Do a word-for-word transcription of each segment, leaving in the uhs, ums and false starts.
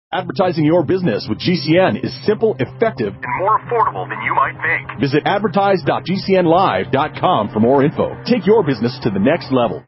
Advertising your business with G C N is simple, effective, and more affordable than you might think. Visit advertise dot g c n live dot com for more info. Take your business to the next level.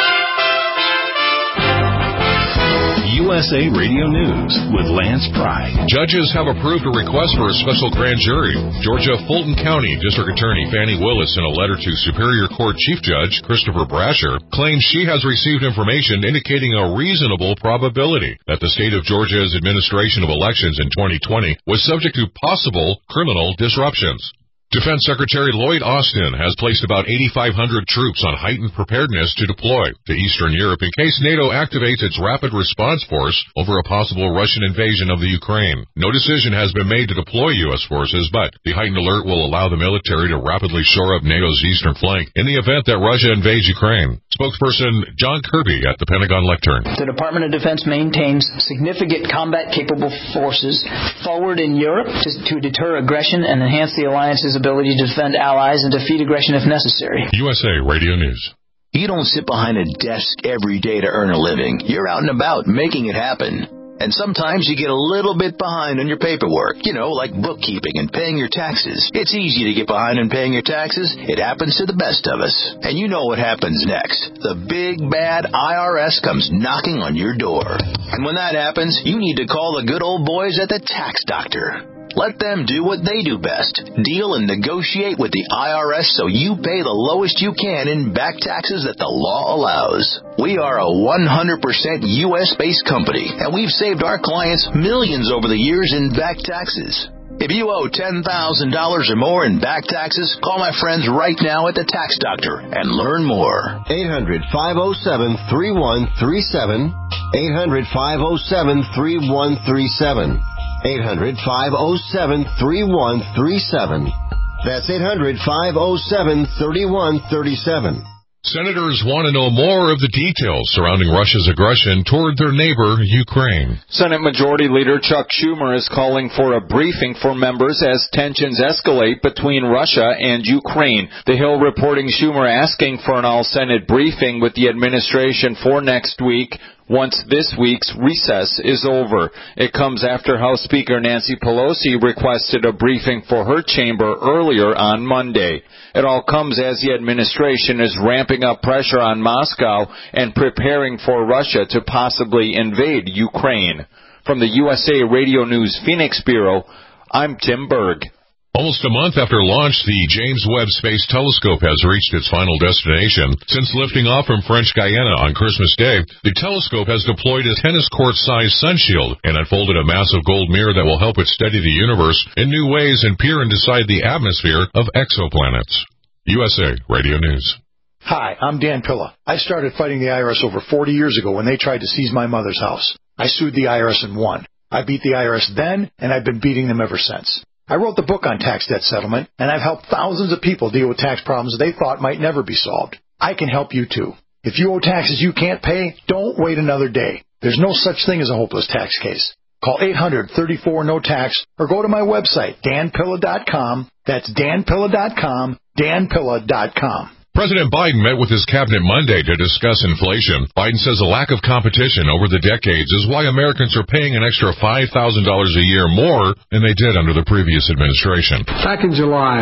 U S A Radio News with Lance Pry. Judges have approved a request for a special grand jury. Georgia Fulton County District Attorney Fannie Willis, in a letter to Superior Court Chief Judge Christopher Brasher, claims she has received information indicating a reasonable probability that the state of Georgia's administration of elections in twenty twenty was subject to possible criminal disruptions. Defense Secretary Lloyd Austin has placed about eighty-five hundred troops on heightened preparedness to deploy to Eastern Europe in case NATO activates its rapid response force over a possible Russian invasion of the Ukraine. No decision has been made to deploy U S forces, but the heightened alert will allow the military to rapidly shore up NATO's eastern flank in the event that Russia invades Ukraine. Spokesperson John Kirby at the Pentagon lectern. The Department of Defense maintains significant combat-capable forces forward in Europe to, to deter aggression and enhance the alliance's ability to defend allies and defeat aggression if necessary. U S A Radio News. You don't sit behind a desk every day to earn a living. You're out and about making it happen. And sometimes you get a little bit behind on your paperwork, you know, like bookkeeping and paying your taxes. It's easy to get behind on paying your taxes. It happens to the best of us. And you know what happens next. The big, bad I R S comes knocking on your door. And when that happens, you need to call the good old boys at the Tax Doctor. Let them do what they do best. Deal and negotiate with the I R S so you pay the lowest you can in back taxes that the law allows. We are a one hundred percent U S-based company, and we've saved our clients millions over the years in back taxes. If you owe ten thousand dollars or more in back taxes, call my friends right now at the Tax Doctor and learn more. eight hundred, five oh seven, three one three seven. eight hundred, five oh seven, three one three seven. eight hundred, five oh seven, three one three seven. That's eight hundred, five oh seven, three one three seven. Senators want to know more of the details surrounding Russia's aggression toward their neighbor, Ukraine. Senate Majority Leader Chuck Schumer is calling for a briefing for members as tensions escalate between Russia and Ukraine. The Hill reporting Schumer asking for an all-Senate briefing with the administration for next week, once this week's recess is over. It comes after House Speaker Nancy Pelosi requested a briefing for her chamber earlier on Monday. It all comes as the administration is ramping up pressure on Moscow and preparing for Russia to possibly invade Ukraine. From the U S A Radio News Phoenix Bureau, I'm Tim Berg. Almost a month after launch, the James Webb Space Telescope has reached its final destination. Since lifting off from French Guiana on Christmas Day, the telescope has deployed a tennis court-sized sunshield and unfolded a massive gold mirror that will help it study the universe in new ways and peer inside the atmosphere of exoplanets. U S A Radio News. Hi, I'm Dan Pilla. I started fighting the I R S over forty years ago when they tried to seize my mother's house. I sued the I R S and won. I beat the I R S then, and I've been beating them ever since. I wrote the book on tax debt settlement, and I've helped thousands of people deal with tax problems they thought might never be solved. I can help you, too. If you owe taxes you can't pay, don't wait another day. There's no such thing as a hopeless tax case. Call eight hundred, thirty-four, no tax or go to my website, dan pilla dot com. That's dan pilla dot com, dan pilla dot com. President Biden met with his cabinet Monday to discuss inflation. Biden says a lack of competition over the decades is why Americans are paying an extra five thousand dollars a year more than they did under the previous administration. Back in July,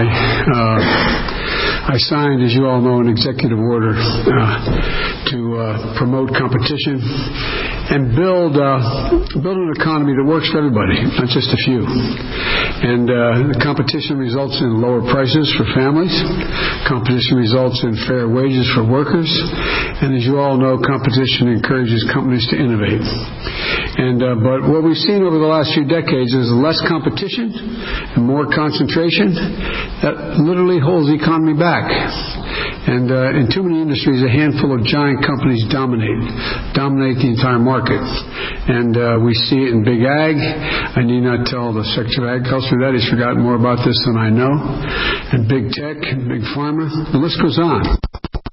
uh, I signed, as you all know, an executive order uh, to uh, promote competition and build uh, build an economy that works for everybody, not just a few. And uh, the competition results in lower prices for families. Competition results in fair wages for workers. And as you all know, competition encourages companies to innovate. And uh, but what we've seen over the last few decades is less competition and more concentration that literally holds the economy back. And uh, in too many industries, a handful of giant companies dominate, dominate the entire market. And uh, we see it in big ag. I need not tell the Secretary of Agriculture that. He's forgotten more about this than I know. And big tech and big pharma. The list goes on.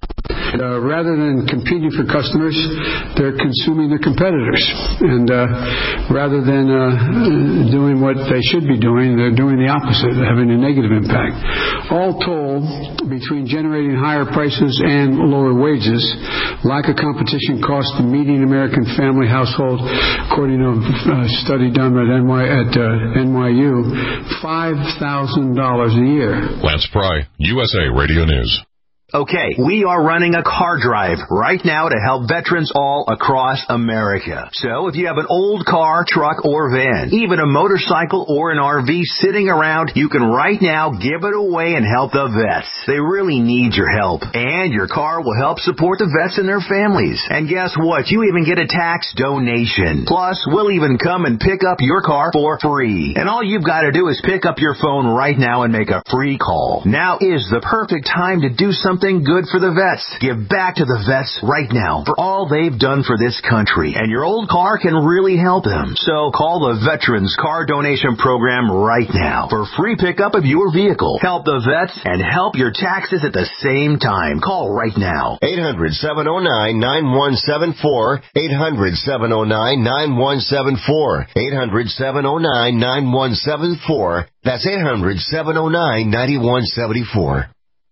Uh, rather than competing for customers, they're consuming the competitors. And uh, rather than uh, doing what they should be doing, they're doing the opposite, having a negative impact. All told, between generating higher prices and lower wages, lack of competition costs the median American family household, according to a study done at, N Y, at uh, N Y U, five thousand dollars a year. Lance Pry, U S A Radio News. Okay, we are running a car drive right now to help veterans all across America. So if you have an old car, truck, or van, even a motorcycle or an R V sitting around, you can right now give it away and help the vets. They really need your help. And your car will help support the vets and their families. And guess what? You even get a tax donation. Plus, we'll even come and pick up your car for free. And all you've got to do is pick up your phone right now and make a free call. Now is the perfect time to do something good for the vets. Give back to the vets right now for all they've done for this country. And your old car can really help them. So call the Veterans Car Donation Program right now for free pickup of your vehicle. Help the vets and help your taxes at the same time. Call right now. eight hundred, seven oh nine, nine one seven four. eight hundred, seven oh nine, nine one seven four. eight hundred, seven oh nine, nine one seven four. That's eight hundred, seven oh nine, nine one seven four.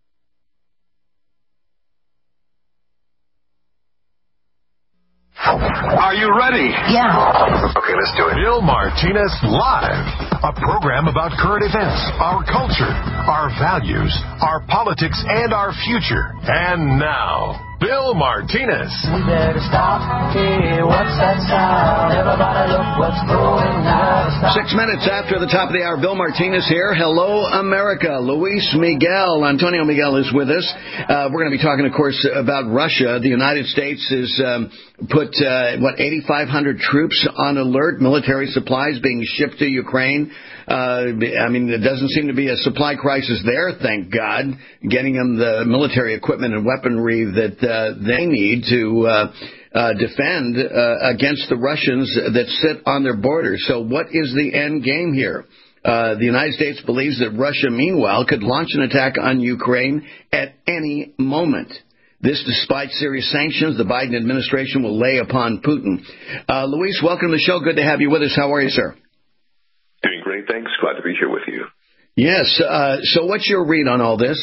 Are you ready? Yeah. Okay, let's do it. Bill Martinez Live, a program about current events, our culture, our values, our politics, and our future. And now, Bill Martinez. We better stop. Hey, what's that sound? Everybody look what's going on. Six minutes after the top of the hour, Bill Martinez here. Hello, America. Luis Miguel, Antonio Miguel is with us. Uh, we're going to be talking, of course, about Russia. The United States has um, put, uh, what, eighty-five hundred troops on alert, military supplies being shipped to Ukraine. Uh, I mean, there doesn't seem to be a supply crisis there, thank God, getting them the military equipment and weaponry that uh, they need to uh, uh, defend uh, against the Russians that sit on their borders. So what is the end game here? Uh, the United States believes that Russia, meanwhile, could launch an attack on Ukraine at any moment. This despite serious sanctions the Biden administration will lay upon Putin. Uh, Luis, welcome to the show. Good to have you with us. How are you, sir? Doing great, thanks. Glad to be here with you. Yes. Uh, so what's your read on all this?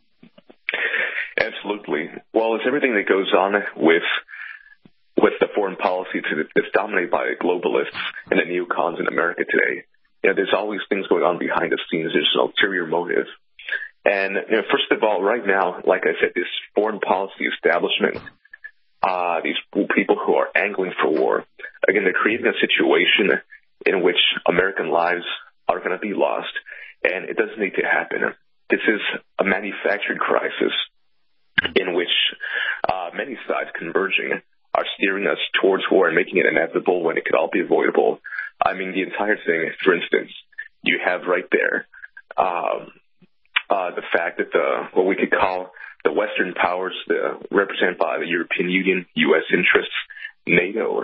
Absolutely. Well, it's everything that goes on with with the foreign policy that's dominated by globalists and the neocons in America today. You know, there's always things going on behind the scenes. There's an ulterior motive. And you know, first of all, right now, like I said, this foreign policy establishment, uh, these people who are angling for war, again, they're creating a situation in which American lives are going to be lost, and it doesn't need to happen. This is a manufactured crisis in which uh, many sides converging are steering us towards war and making it inevitable when it could all be avoidable. I mean, the entire thing, for instance, you have right there um, uh, the fact that the what we could call the Western powers, the, represented by the European Union, U S interests, NATO,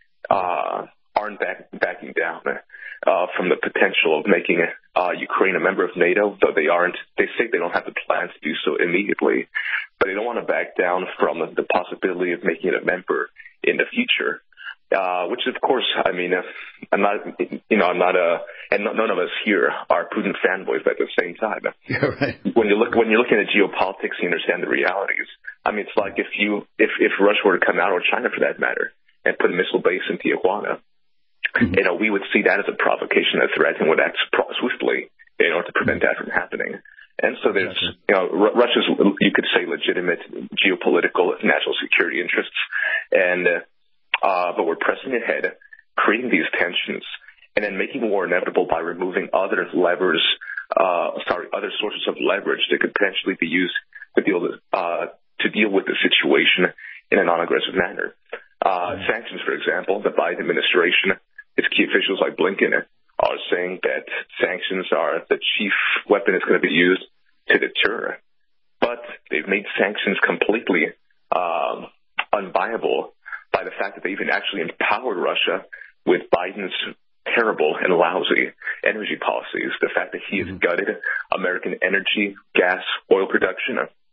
uh, aren't back, backing down uh, from the potential of making uh, Ukraine a member of NATO, though they aren't. They say they don't have the plans to do so immediately, but they don't want to back down from the possibility of making it a member in the future. Uh, which, of course, I mean, uh, I'm not, you know, I'm not a, and none of us here are Putin fanboys, but at the same time, yeah, right. when you look, when you're looking at geopolitics, you understand the realities. I mean, it's like if you, if, if Russia were to come out, or China for that matter, and put a missile base in Tijuana, mm-hmm. you know, we would see that as a provocation, a threat, and would act swiftly in order to prevent that from happening. And so there's, gotcha. you know, R- Russia's, you could say, legitimate geopolitical national security interests, and, uh, Uh, but we're pressing ahead, creating these tensions, and then making war inevitable by removing other levers, uh, sorry, other sources of leverage that could potentially be used to deal with, uh, to deal with the situation in a non-aggressive manner. Uh, mm-hmm. Sanctions, for example, the Biden administration, its key officials like Blinken are saying that sanctions are the chief weapon that's going to be used to deter. But they've made sanctions completely um, unviable by the fact that they even actually empowered Russia with Biden's terrible and lousy energy policies. The fact that he has gutted American energy, gas, oil production,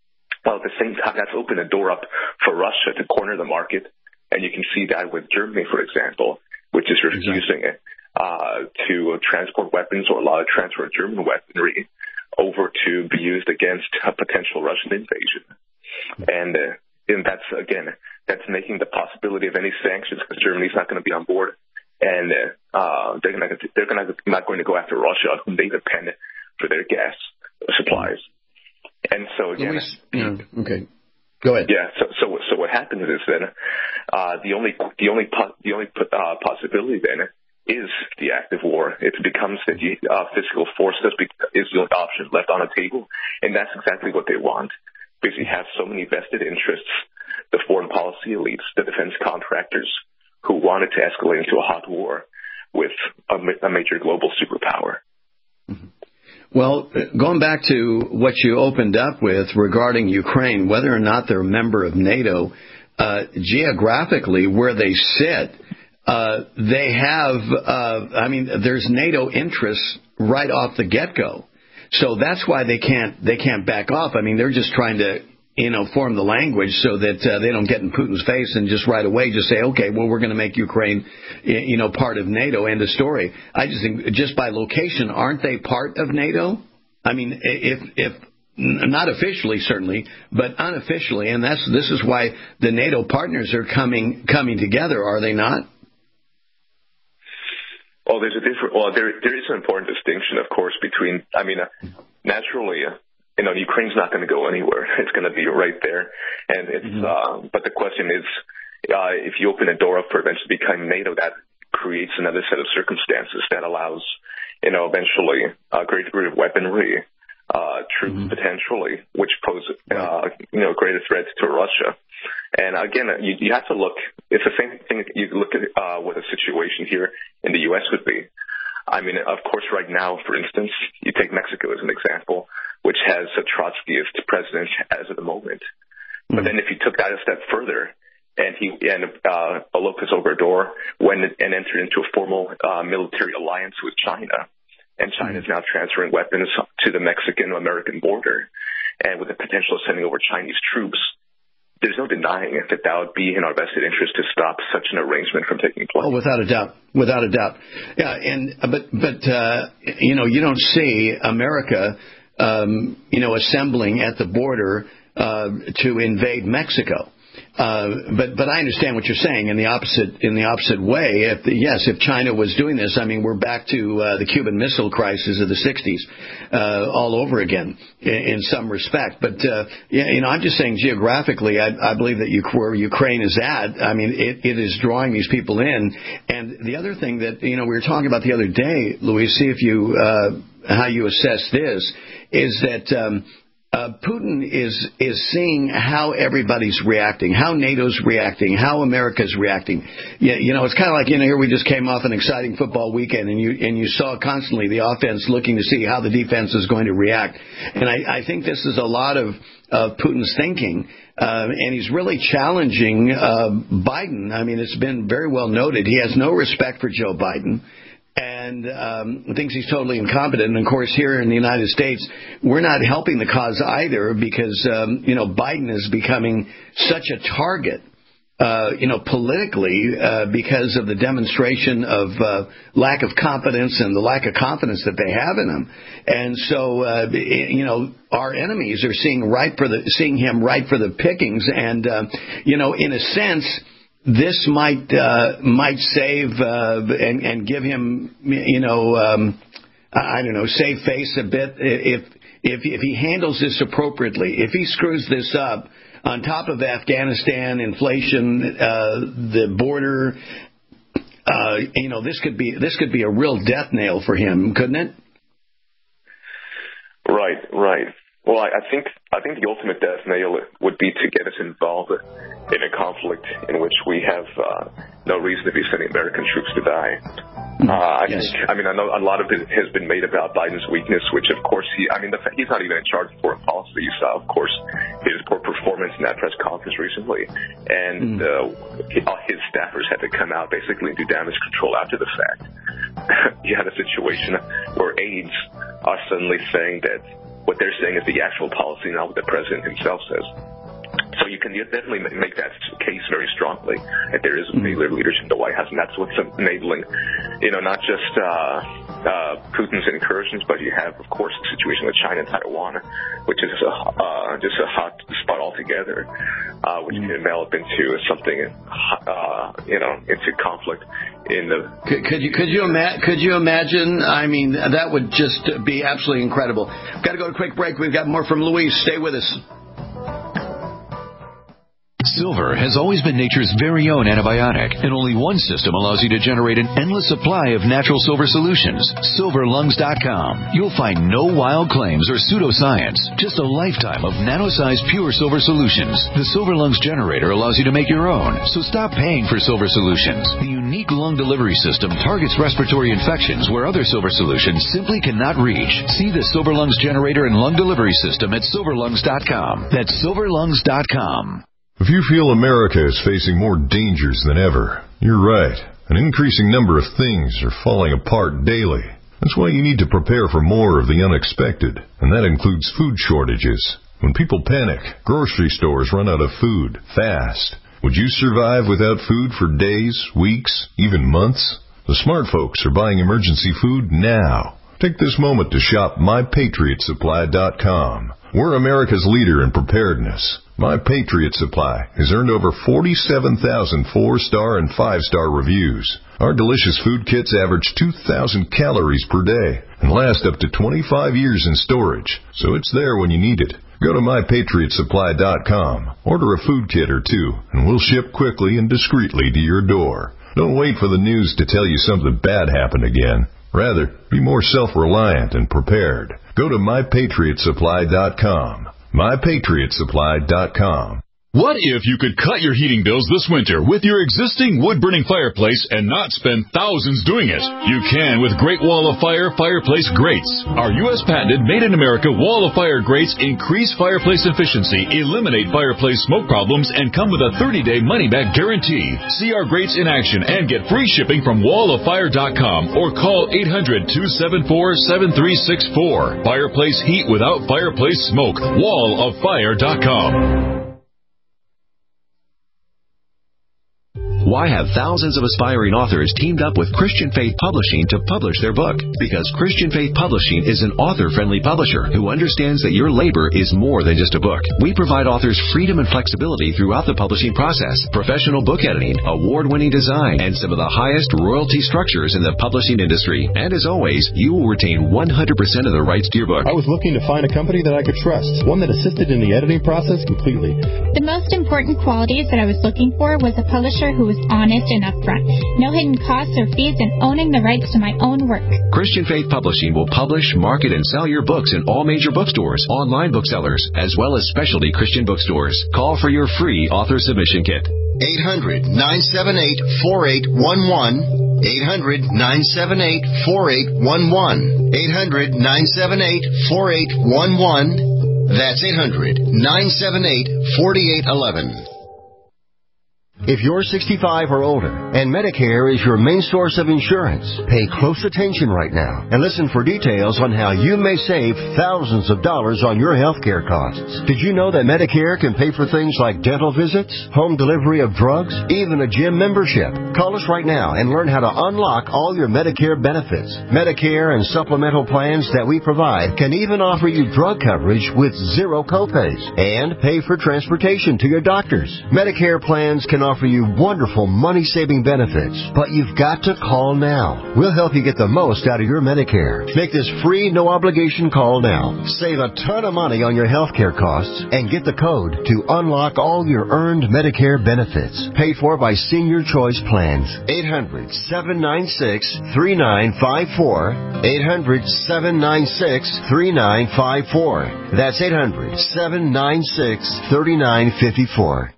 Well, at the same time, that's opened the door up for Russia to corner the market. And you can see that with Germany, for example, which is refusing exactly. uh, to transport weapons or allow the transfer of German weaponry over to be used against a potential Russian invasion. And, uh, and that's, again, that's making the possibility of any sanctions because Germany's not going to be on board. And uh, they're, gonna, they're gonna, not going to go after Russia, whom they depend for their gas supplies. And so, again... Luis, yeah, okay. Go ahead. Yeah. So, so, so what happens is then uh, the only, the only, po- the only uh, possibility then is the active war. It becomes that the uh, physical force is the only option left on the table, and that's exactly what they want. Because you have so many vested interests, the foreign policy elites, the defense contractors, who wanted to escalate into a hot war with a, a major global superpower. Mm-hmm. Well, going back to what you opened up with regarding Ukraine, whether or not they're a member of NATO, uh, geographically where they sit, uh, they have, uh, I mean, there's NATO interests right off the get-go. So that's why they can't, they can't back off. I mean, they're just trying to, you know, form the language so that uh, they don't get in Putin's face and just right away just say, okay, well, we're going to make Ukraine, you know, part of NATO, end of story. I just think just by location, aren't they part of NATO? I mean, if, if not officially, certainly, but unofficially, and that's this is why the NATO partners are coming coming together, are they not? Well, there's a different, well, there, there is an important distinction, of course, between, I mean, uh, naturally, uh, you know, Ukraine's not going to go anywhere. It's going to be right there. And it's, mm-hmm. uh, but the question is, uh, if you open a door up for eventually becoming NATO, that creates another set of circumstances that allows, you know, eventually a great degree of weaponry, uh, troops mm-hmm. potentially, which pose, uh, you know, greater threats to Russia. And again, you, you have to look, it's the same thing you look at, uh, what a situation here in the U S would be. I mean, of course, right now, for instance, you take Mexico as an example, which has a Trotskyist president as of the moment. Mm-hmm. But then if you took that a step further, and he and uh, López Obrador went and entered into a formal uh, military alliance with China, and China is now transferring weapons to the Mexican-American border, and with the potential of sending over Chinese troops, there's no denying that that would be in our vested interest to stop such an arrangement from taking place. Oh, without a doubt, without a doubt. Yeah, and but but uh, you know, you don't see America, um, you know, assembling at the border uh, to invade Mexico. Uh, but but I understand what you're saying in the opposite in the opposite way. If the, yes, if China was doing this, I mean, we're back to uh, the Cuban Missile Crisis of the sixties uh, all over again in, in some respect. But uh, yeah, you know, I'm just saying geographically, I, I believe that you, where Ukraine is at, I mean, it, it is drawing these people in. And the other thing that you know we were talking about the other day, Luis, see if you uh, how you assess this is that. Um, Uh, Putin is is seeing how everybody's reacting, how NATO's reacting, how America's reacting. You, you know, it's kind of like, you know, here we just came off an exciting football weekend, and you and you saw constantly the offense looking to see how the defense is going to react. And I, I think this is a lot of, of Putin's thinking, uh, and he's really challenging uh, Biden. I mean, it's been very well noted. He has no respect for Joe Biden. And um, thinks he's totally incompetent. And, of course, here in the United States, we're not helping the cause either because, um, you know, Biden is becoming such a target, uh, you know, politically uh, because of the demonstration of uh, lack of competence and the lack of confidence that they have in him. And so, uh, you know, our enemies are seeing right for the seeing him right for the pickings. And, uh, you know, in a sense, this might uh, might save uh, and, and give him, you know, um, I don't know, save face a bit if if if he handles this appropriately. If he screws this up on top of Afghanistan, inflation, uh, the border, uh, you know, this could be this could be a real death nail for him, couldn't it? Right, right. Well, I, I think I think the ultimate death nail would be to get us involved in a conflict in which we have uh, no reason to be sending American troops to die. Uh, I yes. think, I mean, I know a lot of it has been made about Biden's weakness, which, of course, he, I mean, the, he's not even in charge of foreign policy. You saw, of course, his poor performance in that press conference recently, and mm. uh, his staffers had to come out basically and do damage control after the fact. You had a situation where aides are suddenly saying that what they're saying is the actual policy, not what the president himself says. So you can definitely make that case very strongly that there is a failure of leadership in the White House, and that's what's enabling, you know, not just uh, uh, Putin's incursions, but you have, of course, the situation with China and Taiwan, which is a, uh, just a hot spot altogether, uh, which can develop into something, uh, you know, into conflict in the. Could, could you could you ima- could you imagine? I mean, that would just be absolutely incredible. We've got to go to a quick break. We've got more from Luis. Stay with us. Silver has always been nature's very own antibiotic, and only one system allows you to generate an endless supply of natural silver solutions. silver lungs dot com. You'll find no wild claims or pseudoscience, just a lifetime of nano-sized pure silver solutions. The Silver Lungs generator allows you to make your own, so stop paying for silver solutions. The unique lung delivery system targets respiratory infections where other silver solutions simply cannot reach. See the Silver Lungs generator and lung delivery system at silver lungs dot com. That's silver lungs dot com. If you feel America is facing more dangers than ever, you're right. An increasing number of things are falling apart daily. That's why you need to prepare for more of the unexpected, and that includes food shortages. When people panic, grocery stores run out of food fast. Would you survive without food for days, weeks, even months? The smart folks are buying emergency food now. Take this moment to shop my patriot supply dot com. We're America's leader in preparedness. My Patriot Supply has earned over forty-seven thousand four-star and five-star reviews. Our delicious food kits average two thousand calories per day and last up to twenty-five years in storage, so it's there when you need it. Go to my patriot supply dot com, order a food kit or two, and we'll ship quickly and discreetly to your door. Don't wait for the news to tell you something bad happened again. Rather, be more self-reliant and prepared. Go to my patriot supply dot com. my patriot supply dot com. What if you could cut your heating bills this winter with your existing wood-burning fireplace and not spend thousands doing it? You can with Great Wall of Fire Fireplace Grates. Our U S patented made-in-America Wall of Fire grates increase fireplace efficiency, eliminate fireplace smoke problems, and come with a thirty-day money-back guarantee. See our grates in action and get free shipping from wall of fire dot com or call eight hundred, two seven four, seven three six four. Fireplace heat without fireplace smoke. wall of fire dot com. Why have thousands of aspiring authors teamed up with Christian Faith Publishing to publish their book? Because Christian Faith Publishing is an author-friendly publisher who understands that your labor is more than just a book. We provide authors freedom and flexibility throughout the publishing process, professional book editing, award-winning design, and some of the highest royalty structures in the publishing industry. And as always, you will retain one hundred percent of the rights to your book. I was looking to find a company that I could trust, one that assisted in the editing process completely. The most important qualities that I was looking for was a publisher who was honest and upfront, no hidden costs or fees, and owning the rights to my own work. Christian Faith Publishing will publish, market, and sell your books in all major bookstores, online booksellers, as well as specialty Christian bookstores. Call for your free author submission kit. eight hundred, nine seven eight, four eight one one. eight hundred, nine seven eight, four eight one one. eight hundred, nine seven eight, four eight one one. That's eight hundred, nine seven eight, four eight one one. If you're sixty-five or older and Medicare is your main source of insurance, pay close attention right now and listen for details on how you may save thousands of dollars on your health care costs. Did you know that Medicare can pay for things like dental visits, home delivery of drugs, even a gym membership? Call us right now and learn how to unlock all your Medicare benefits. Medicare and supplemental plans that we provide can even offer you drug coverage with zero copays and pay for transportation to your doctors. Medicare plans can offer you wonderful money-saving benefits, but you've got to call now. We'll help you get the most out of your Medicare. Make this free, no-obligation call now. Save a ton of money on your health care costs and get the code to unlock all your earned Medicare benefits. Paid for by Senior Choice Plans. eight hundred, seven nine six, three nine five four. eight hundred, seven nine six, three nine five four. That's eight hundred, seven nine six, three nine five four.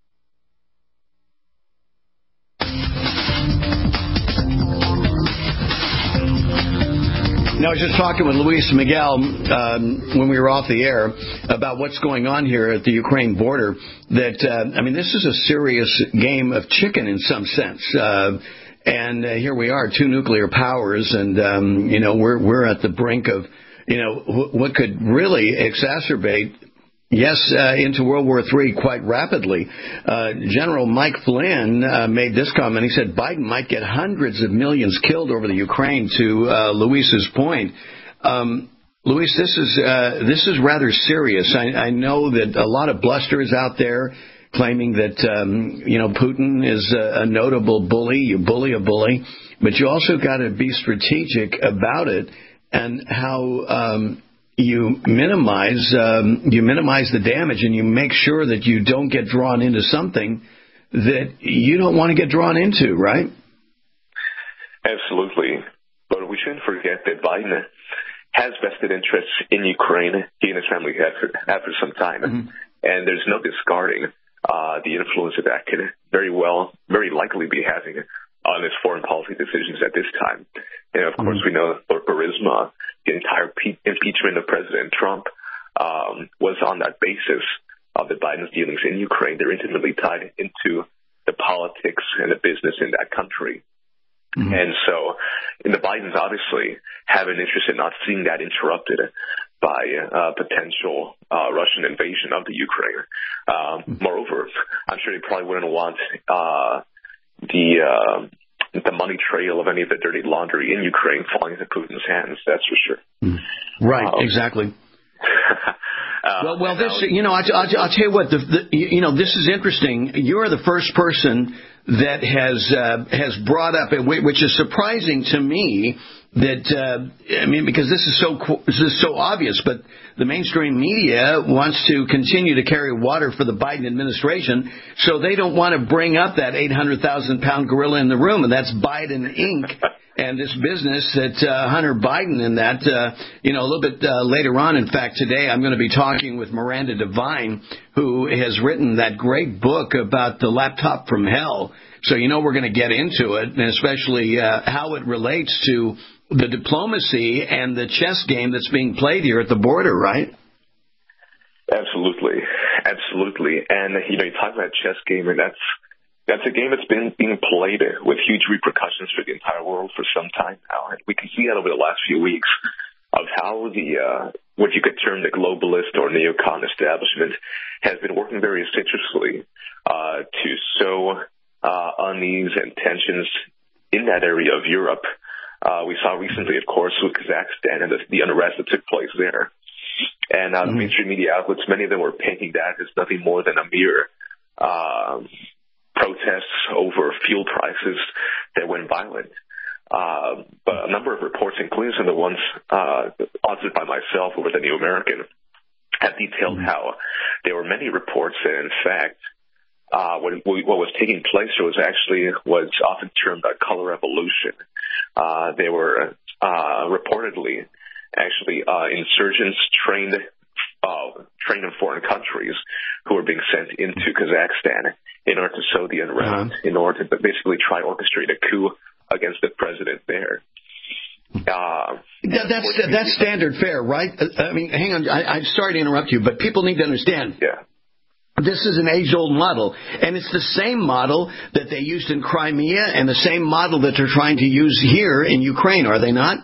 Now, I was just talking with Luis Miguel um, when we were off the air about what's going on here at the Ukraine border. That, uh, I mean, this is a serious game of chicken in some sense. Uh, and uh, here we are, two nuclear powers, and, um, you know, we're we're at the brink of you know, wh- what could really exacerbate, yes, uh, into World War Three quite rapidly. Uh, General Mike Flynn uh, made this comment. He said Biden might get hundreds of millions killed over the Ukraine, to uh, Luis's point. Um, Luis, this is uh, this is rather serious. I, I know that a lot of bluster is out there claiming that, um, you know, Putin is a, a notable bully. You bully a bully. But you also got to be strategic about it and how um, you minimize um, you minimize the damage, and you make sure that you don't get drawn into something that you don't want to get drawn into, right? Absolutely. But we shouldn't forget that Biden has vested interests in Ukraine. He and his family have for, have for some time. Mm-hmm. And there's no discarding uh, the influence that that could very well, very likely be having on his foreign policy decisions at this time. And, of course, mm-hmm. we know Lord Burisma, the entire pe- impeachment of President Trump um, was on that basis of the Biden's dealings in Ukraine. They're intimately tied into the politics and the business in that country. Mm-hmm. And so and the Bidens obviously have an interest in not seeing that interrupted by uh, potential uh, Russian invasion of the Ukraine. Um, mm-hmm. Moreover, I'm sure they probably wouldn't want uh, the uh, the money trail of any of the dirty laundry in Ukraine falling into Putin's hands. That's for sure. Mm-hmm. Right, um, exactly. uh, well, well, this you know, I, I, I'll tell you what. The, the, you know, this is interesting. You are the first person that has uh, has brought up, which is surprising to me. That uh, I mean, because this is so this is so obvious, but the mainstream media wants to continue to carry water for the Biden administration, so they don't want to bring up that eight hundred thousand pound gorilla in the room, and that's Biden Incorporated. And this business that uh, Hunter Biden and that, uh, you know, a little bit uh, later on, in fact, today I'm going to be talking with Miranda Devine, who has written that great book about the laptop from hell. So, you know, we're going to get into it, and especially uh, how it relates to the diplomacy and the chess game that's being played here at the border, right? Absolutely. Absolutely. And, you know, you talk about chess game, and that's That's a game that's been being played with huge repercussions for the entire world for some time now. And we can see that over the last few weeks of how the, uh, what you could term the globalist or neocon establishment has been working very assiduously uh, to sow uh, unease and tensions in that area of Europe. Uh, we saw recently, of course, with Kazakhstan and the, the unrest that took place there. And uh, mm-hmm. the mainstream media outlets, many of them were painting that as nothing more than a mere uh, protests over fuel prices that went violent. Uh, but a number of reports, including some of the ones uh, authored by myself over the New American, have detailed mm-hmm. how there were many reports that, in fact, uh, what, what was taking place was actually was often termed a color revolution. Uh, there were uh, reportedly actually uh, insurgents trained uh, trained in foreign countries who were being sent into Kazakhstan in order to sow the unrest, uh-huh. in order to basically try to orchestrate a coup against the president there. Uh, that, that's that's standard fare, right? I mean, hang on. I, I'm sorry to interrupt you, but people need to understand. Yeah. This is an age-old model, and it's the same model that they used in Crimea and the same model that they're trying to use here in Ukraine, are they not?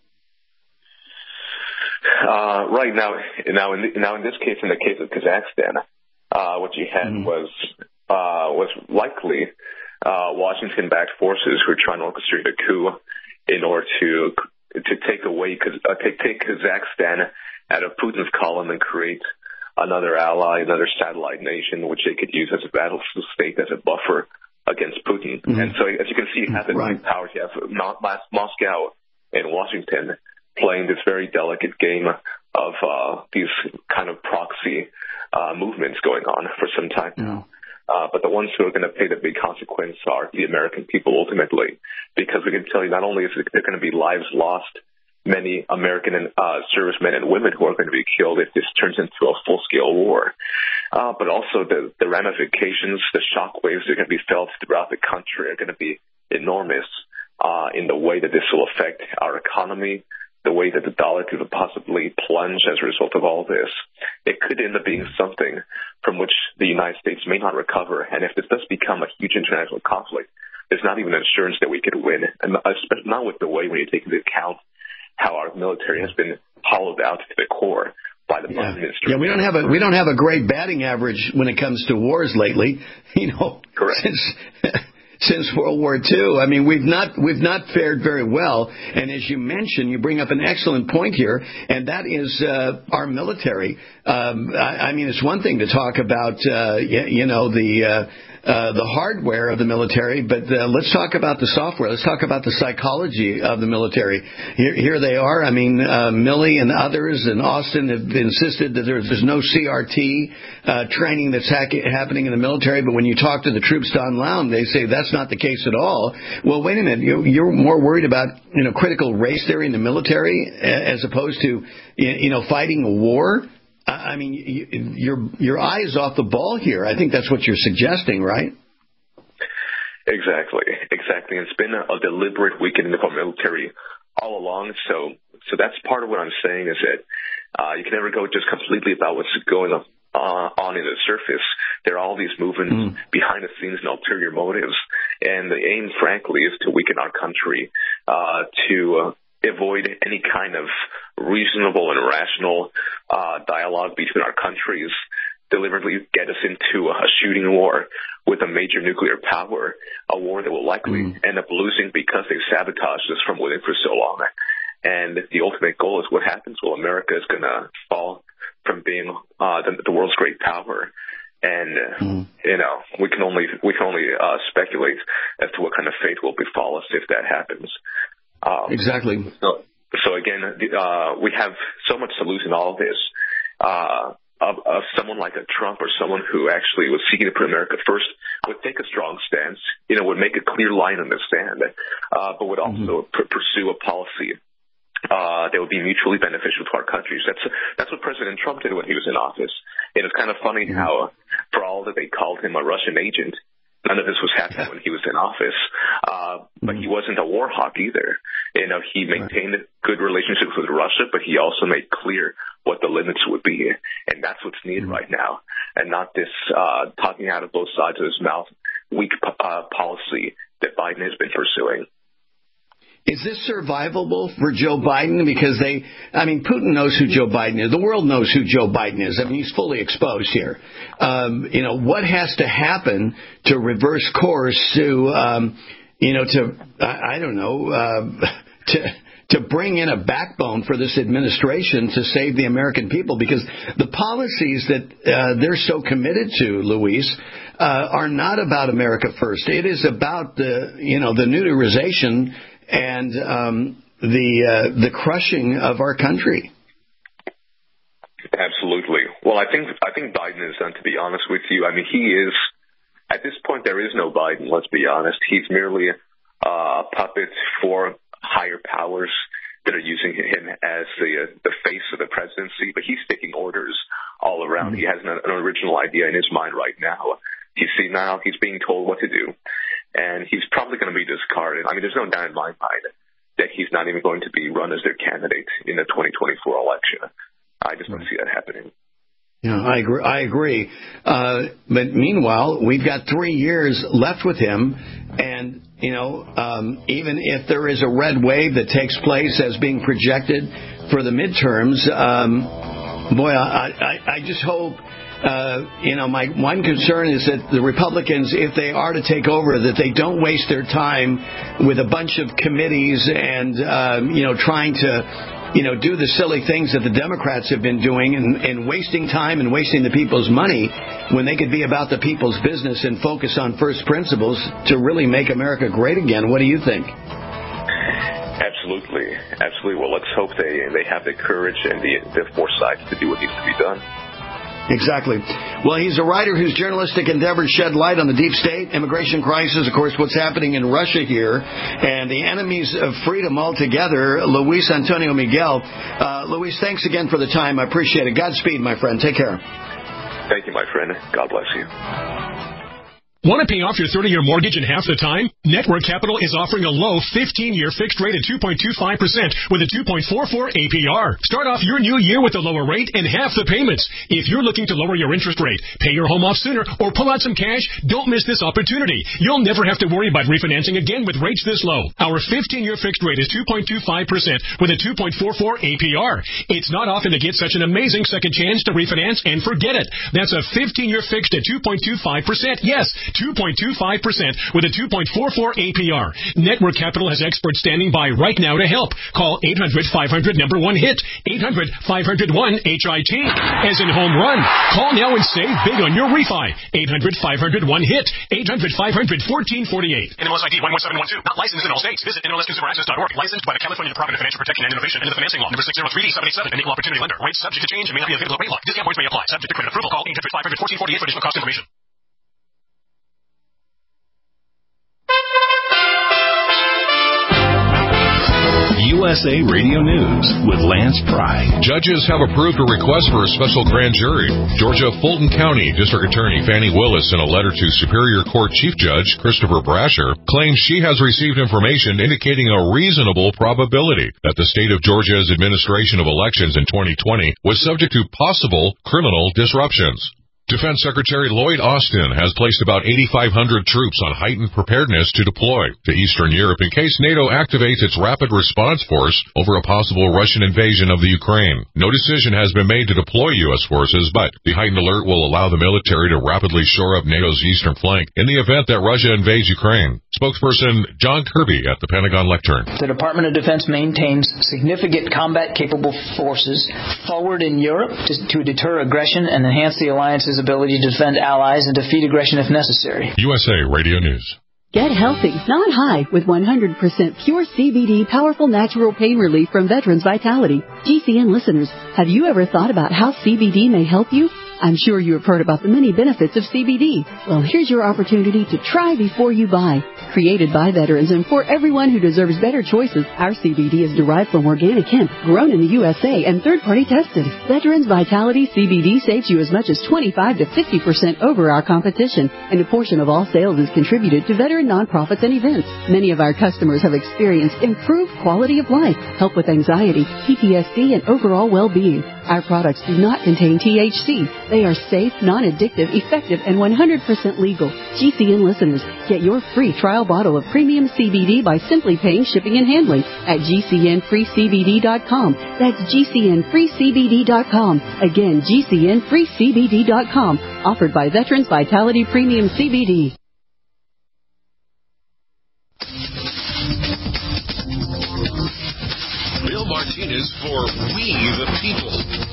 Uh, right now, now in, now in this case, in the case of Kazakhstan, uh, what you had mm-hmm. was uh, was likely uh, Washington-backed forces who were trying to orchestrate a coup in order to to take away uh, take take Kazakhstan out of Putin's column and create another ally, another satellite nation, which they could use as a battle state, as a buffer against Putin. Mm-hmm. And so, as you can see, you have the right. powers. You have Moscow and Washington playing this very delicate game of uh, these kind of proxy uh, movements going on for some time now. Uh, but the ones who are going to pay the big consequence are the American people ultimately, because we can tell you not only is there going to be lives lost, many American uh, servicemen and women who are going to be killed if this turns into a full-scale war, uh, but also the, the ramifications, the shockwaves that are going to be felt throughout the country are going to be enormous uh, in the way that this will affect our economy, the way that the dollar could possibly plunge as a result of all this. It could end up being something from which the United States may not recover. And if this does become a huge international conflict, there's not even assurance that we could win. And not with the way when you take into account how our military has been hollowed out to the core by the Biden yeah. administration. Yeah, we don't have a we don't have a great batting average when it comes to wars lately. You know, Correct. since since World War Two. I mean, we've not we've not fared very well. And as you mentioned, you bring up an excellent point here, and that is uh, our military. Um, I, I mean, it's one thing to talk about, uh, you, you know, the. Uh, Uh, the hardware of the military, but uh, let's talk about the software. Let's talk about the psychology of the military. Here, here they are. I mean, uh, Milley and others and Austin have insisted that there's, there's no C R T uh, training that's ha- happening in the military, but when you talk to the troops down loud, they say that's not the case at all. Well, wait a minute. You're, you're more worried about, you know, critical race theory in the military as opposed to, you know, fighting a war? I mean, you, your your eye is off the ball here. I think that's what you're suggesting, right? Exactly, exactly. It's been a, a deliberate weakening of our military all along. So, so that's part of what I'm saying is that uh, you can never go just completely about what's going on, uh, on in the surface. There are all these movements mm. behind the scenes and ulterior motives, and the aim, frankly, is to weaken our country, uh, to uh, avoid any kind of reasonable and rational uh, dialogue between our countries, deliberately get us into a shooting war with a major nuclear power, a war that will likely mm. end up losing because they've sabotaged us from within for so long. And the ultimate goal is what happens? Well, America is going to fall from being uh, the, the world's great power. And, uh, mm. you know, we can only we can only uh, speculate as to what kind of fate will befall us if that happens. Um, exactly. So, so again, uh, we have so much to lose in all of this. Uh, of, of someone like a Trump or someone who actually was seeking to put America first would take a strong stance, you know, would make a clear line on the stand, uh, but would also mm-hmm. pr- pursue a policy uh, that would be mutually beneficial to our countries. That's that's what President Trump did when he was in office. And it's kind of funny mm-hmm. how, for all that they called him a Russian agent, none of this was happening when he was in office. Uh, but he wasn't a war hawk either. You know, he maintained good relationships with Russia, but he also made clear what the limits would be. And that's what's needed right now. And not this uh, talking out of both sides of his mouth, weak uh, policy that Biden has been pursuing. Is this survivable for Joe Biden? Because they, I mean, Putin knows who Joe Biden is. The world knows who Joe Biden is. I mean, he's fully exposed here. Um, you know, what has to happen to reverse course to, um, you know, to, I, I don't know, uh, to, to bring in a backbone for this administration to save the American people? Because the policies that uh, they're so committed to, Luis, uh, are not about America first. It is about the, you know, the neuterization and um, the uh, the crushing of our country. Absolutely. Well, I think I think Biden is done, to be honest with you. I mean, he is, at this point, there is no Biden, let's be honest. He's merely a puppet for higher powers that are using him as the uh, the face of the presidency, but he's taking orders all around. Mm-hmm. He has an, an original idea in his mind right now. He's see now he's being told what to do. And he's probably going to be discarded. I mean, there's no doubt in my mind that he's not even going to be run as their candidate in the twenty twenty-four election. I just don't see that happening. Yeah, I agree. I agree. Uh, but meanwhile, we've got three years left with him. And, you know, um, even if there is a red wave that takes place as being projected for the midterms, um, boy, I, I, I just hope... Uh, you know, my one concern is that the Republicans, if they are to take over, that they don't waste their time with a bunch of committees and, um, you know, trying to, you know, do the silly things that the Democrats have been doing and, and wasting time and wasting the people's money when they could be about the people's business and focus on first principles to really make America great again. What do you think? Absolutely. Absolutely. Well, let's hope they, they have the courage and the, the foresight to do what needs to be done. Exactly. Well, he's a writer whose journalistic endeavors shed light on the deep state, immigration crisis, of course, what's happening in Russia here, and the enemies of freedom altogether, Luis Antonio Miguel. Uh, Luis, thanks again for the time. I appreciate it. Godspeed, my friend. Take care. Thank you, my friend. God bless you. Want to pay off your thirty-year mortgage in half the time? Network Capital is offering a low fifteen-year fixed rate at two point two five percent with a two point four four A P R. Start off your new year with a lower rate and half the payments. If you're looking to lower your interest rate, pay your home off sooner, or pull out some cash, don't miss this opportunity. You'll never have to worry about refinancing again with rates this low. Our fifteen-year fixed rate is two point two five percent with a two point four four A P R. It's not often to get such an amazing second chance to refinance and forget it. That's a fifteen-year fixed at two point two five percent. Yes, two point two five percent with a two point four four A P R. Network Capital has experts standing by right now to help. Call eight hundred five hundred number one hit. eight hundred five hundred one H I T. As in home run. Call now and save big on your refi. eight hundred five hundred one hit. eight hundred five hundred fourteen forty-eight. N M L S I D one one seven one two. Not licensed in all states. Visit N M L S consumer access dot org. Licensed by the California Department of Financial Protection and Innovation and the Financing Law. Number six zero three D seven eight seven. An equal opportunity lender. Rates subject to change and may not be available at rate lock. Discount points may apply. Subject to credit approval. Call eight hundred five hundred fourteen forty-eight for additional cost information. U S A Radio News with Lance Pry. Judges have approved a request for a special grand jury. Georgia Fulton County District Attorney Fannie Willis, in a letter to Superior Court Chief Judge Christopher Brasher, claims she has received information indicating a reasonable probability that the state of Georgia's administration of elections in twenty twenty was subject to possible criminal disruptions. Defense Secretary Lloyd Austin has placed about eighty-five hundred troops on heightened preparedness to deploy to Eastern Europe in case NATO activates its rapid response force over a possible Russian invasion of the Ukraine. No decision has been made to deploy U S forces, but the heightened alert will allow the military to rapidly shore up NATO's eastern flank in the event that Russia invades Ukraine. Spokesperson John Kirby at the Pentagon lectern. The Department of Defense maintains significant combat-capable forces forward in Europe to, to deter aggression and enhance the alliance's ability to defend allies and defeat aggression if necessary. U S A Radio News. Get healthy, not high, with one hundred percent pure C B D powerful natural pain relief from Veterans Vitality. G C N listeners, have you ever thought about how C B D may help you? I'm sure you have heard about the many benefits of C B D. Well, here's your opportunity to try before you buy. Created by veterans and for everyone who deserves better choices, our C B D is derived from organic hemp, grown in the U S A and third-party tested. Veterans Vitality C B D saves you as much as twenty-five to fifty percent over our competition, and a portion of all sales is contributed to veteran nonprofits and events. Many of our customers have experienced improved quality of life, help with anxiety, P T S D, and overall well-being. Our products do not contain T H C. They are safe, non-addictive, effective, and one hundred percent legal. G C N listeners, get your free trial bottle of premium C B D by simply paying shipping and handling at G C N free C B D dot com. That's G C N free C B D dot com. Again, G C N free C B D dot com. Offered by Veterans Vitality Premium C B D. Bill Martinez for We the People.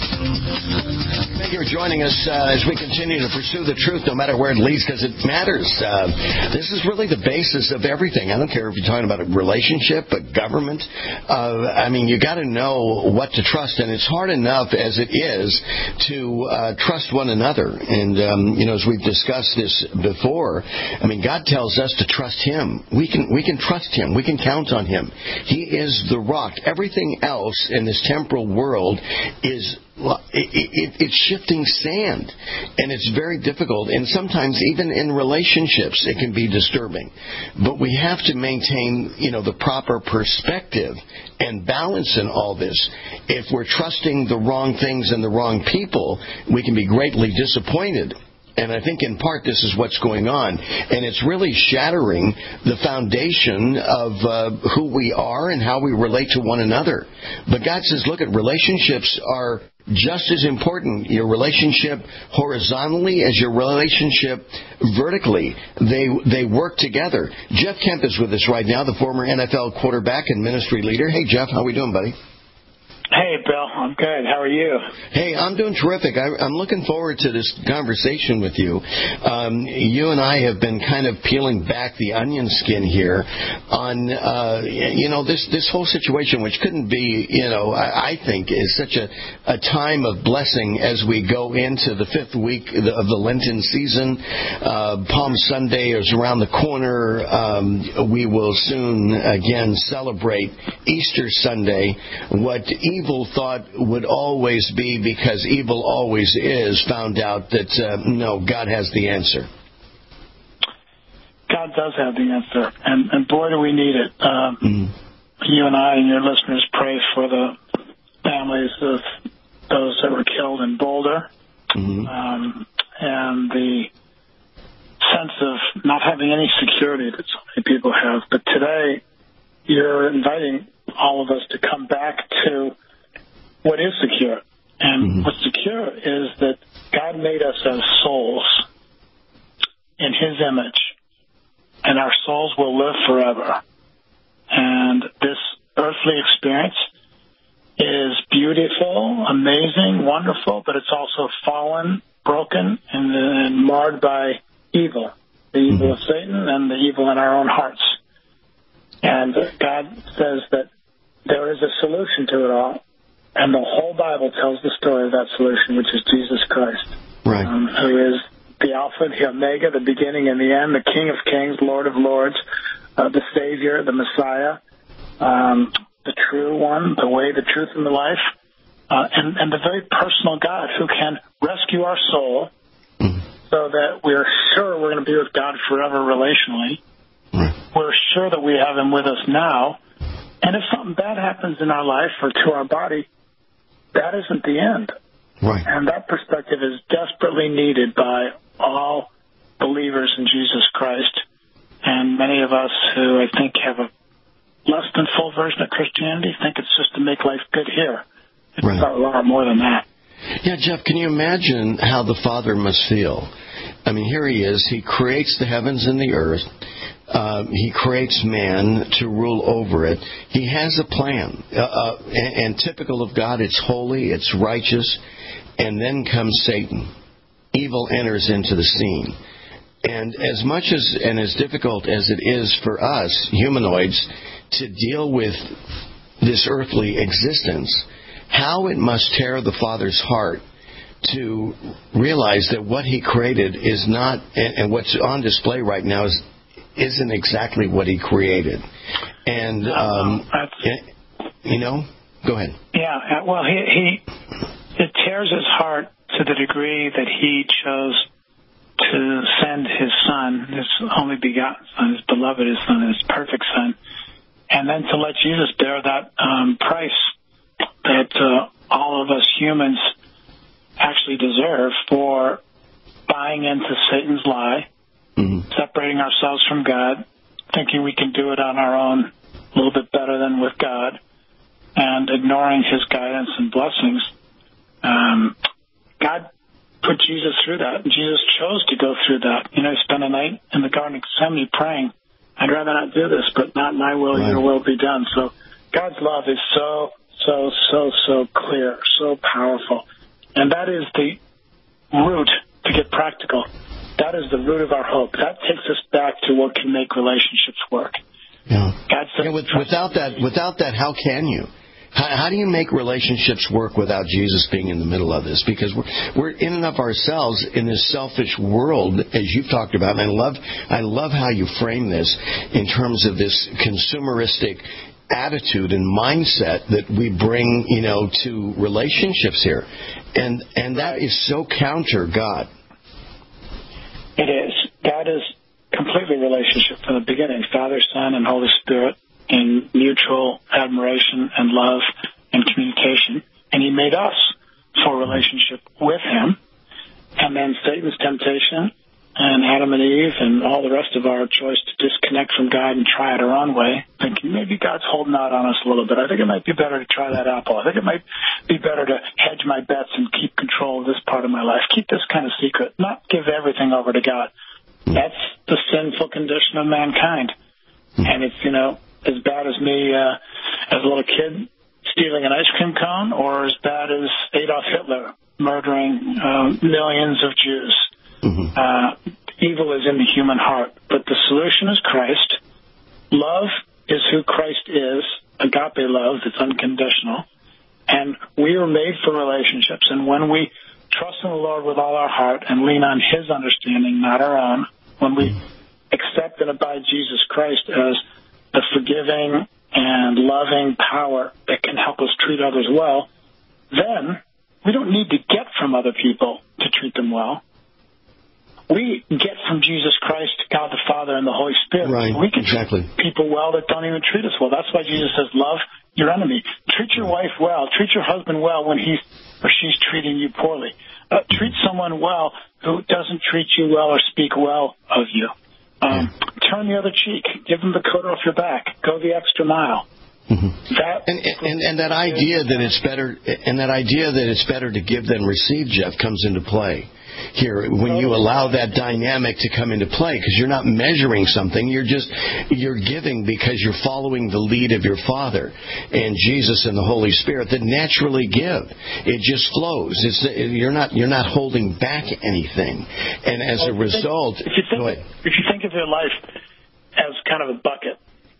Thank you for joining us uh, as we continue to pursue the truth, no matter where it leads, because it matters. Uh, this is really the basis of everything. I don't care if you're talking about a relationship, a government. Uh, I mean, you got to know what to trust, and it's hard enough as it is to uh, trust one another. And um, you know, as we've discussed this before, I mean, God tells us to trust Him. We can we can trust Him. We can count on Him. He is the rock. Everything else in this temporal world is It, it, it's shifting sand, and it's very difficult, and sometimes even in relationships it can be disturbing. But we have to maintain, you know, the proper perspective and balance in all this. If we're trusting the wrong things and the wrong people, we can be greatly disappointed. And I think in part this is what's going on. And it's really shattering the foundation of uh, who we are and how we relate to one another. But God says, look, at relationships are just as important. Your relationship horizontally as your relationship vertically. They they work together. Jeff Kemp is with us right now, the former N F L quarterback and ministry leader. Hey, Jeff, how we doing, buddy? Hey, Bill. I'm good. How are you? Hey, I'm doing terrific. I, I'm looking forward to this conversation with you. Um, you and I have been kind of peeling back the onion skin here on, uh, you know, this, this whole situation, which couldn't be, you know, I, I think is such a, a time of blessing as we go into the fifth week of the Lenten season. Uh, Palm Sunday is around the corner. Um, we will soon again celebrate Easter Sunday. What evil thought would always be, because evil always is, found out that, uh, no, God has the answer. God does have the answer, and, and boy, do we need it. Um, mm. You and I and your listeners pray for the families of those that were killed in Boulder, mm-hmm. um, and the sense of not having any security that so many people have. But today, you're inviting all of us to come back to what is secure. And mm-hmm. what's secure is that God made us as souls in His image, and our souls will live forever. And this earthly experience is beautiful, amazing, wonderful, but it's also fallen, broken, and, and marred by evil, the evil of Satan and the evil in our own hearts. And God says that there is a solution to it all, and the whole Bible tells the story of that solution, which is Jesus Christ, right. um, who is the Alpha, the Omega, the beginning and the end, the King of Kings, Lord of Lords, uh, the Savior, the Messiah, um, the true one, the way, the truth, and the life, uh, and, and the very personal God who can rescue our soul so that we're sure we're going to be with God forever relationally. We're sure that we have Him with us now. And if something bad happens in our life or to our body, that isn't the end. Right. And that perspective is desperately needed by all believers in Jesus Christ. And many of us who I think have a less than full version of Christianity think it's just to make life good here. It's right. a lot more than that. Yeah, Jeff, can you imagine how the Father must feel? I mean, here He is. He creates the heavens and the earth. Uh, he creates man to rule over it. He has a plan. Uh, uh, and, and typical of God, it's holy, it's righteous. And then comes Satan. Evil enters into the scene. And as much as and as difficult as it is for us, humanoids, to deal with this earthly existence, how it must tear the Father's heart to realize that what He created is not, and, and what's on display right now is, isn't exactly what He created. And, um, you know, go ahead. Yeah, well, he, he it tears His heart to the degree that He chose to send His Son, His only begotten Son, His beloved His Son, His perfect Son, and then to let Jesus bear that um, price that uh, all of us humans actually deserve for buying into Satan's lie, mm-hmm. separating ourselves from God, thinking we can do it on our own a little bit better than with God, and ignoring His guidance and blessings. Um, God put Jesus through that, and Jesus chose to go through that. You know, He spent a night in the Garden of Gethsemane praying, I'd rather not do this, but not my will, right. Your will be done. So God's love is so, so, so, so clear, so powerful. And that is the root, to get practical, that is the root of our hope. That takes us back to what can make relationships work. Yeah. God said, yeah with, without that, without that, how can you? How, how do you make relationships work without Jesus being in the middle of this? Because we're, we're in and of ourselves in this selfish world, as you've talked about. And I love, I love how you frame this in terms of this consumeristic attitude and mindset that we bring, you know, to relationships here. And and that is so counter God. It is. God is completely relationship from the beginning. Father, Son, and Holy Spirit in mutual admiration and love and communication. And He made us for relationship with Him. And then Satan's temptation and Adam and Eve and all the rest of our choice to disconnect from God and try it our own way, thinking maybe God's holding out on us a little bit. I think it might be better to try that apple. I think it might be better to hedge my bets and keep control of this part of my life. Keep this kind of secret, not give everything over to God. That's the sinful condition of mankind. And it's, you know, as bad as me uh, as a little kid stealing an ice cream cone, or as bad as Adolf Hitler murdering uh, millions of Jews. Mm-hmm. Uh, evil is in the human heart, but the solution is Christ. Love is who Christ is, agape love that's unconditional. And we are made for relationships. And when we trust in the Lord with all our heart and lean on His understanding, not our own, when we accept and abide Jesus Christ as the forgiving and loving power that can help us treat others well, then we don't need to get from other people to treat them well. we get from Jesus Christ, God the Father, and the Holy Spirit. Right, we can exactly. treat people well that don't even treat us well. That's why Jesus says, love your enemy. Treat your wife well. Treat your husband well when he's or she's treating you poorly. Uh, treat someone well who doesn't treat you well or speak well of you. Um, yeah. Turn the other cheek. Give them the coat off your back. Go the extra mile. Mm-hmm. That and, and and that idea that it's better and that idea that it's better to give than receive, Jeff, comes into play here when you allow that dynamic to come into play, because you're not measuring something, you're just you're giving because you're following the lead of your Father and Jesus and the Holy Spirit that naturally give. It just flows. It's you're not you're not holding back anything, and as a result, if you think, go ahead. If you think of your life as kind of a bucket,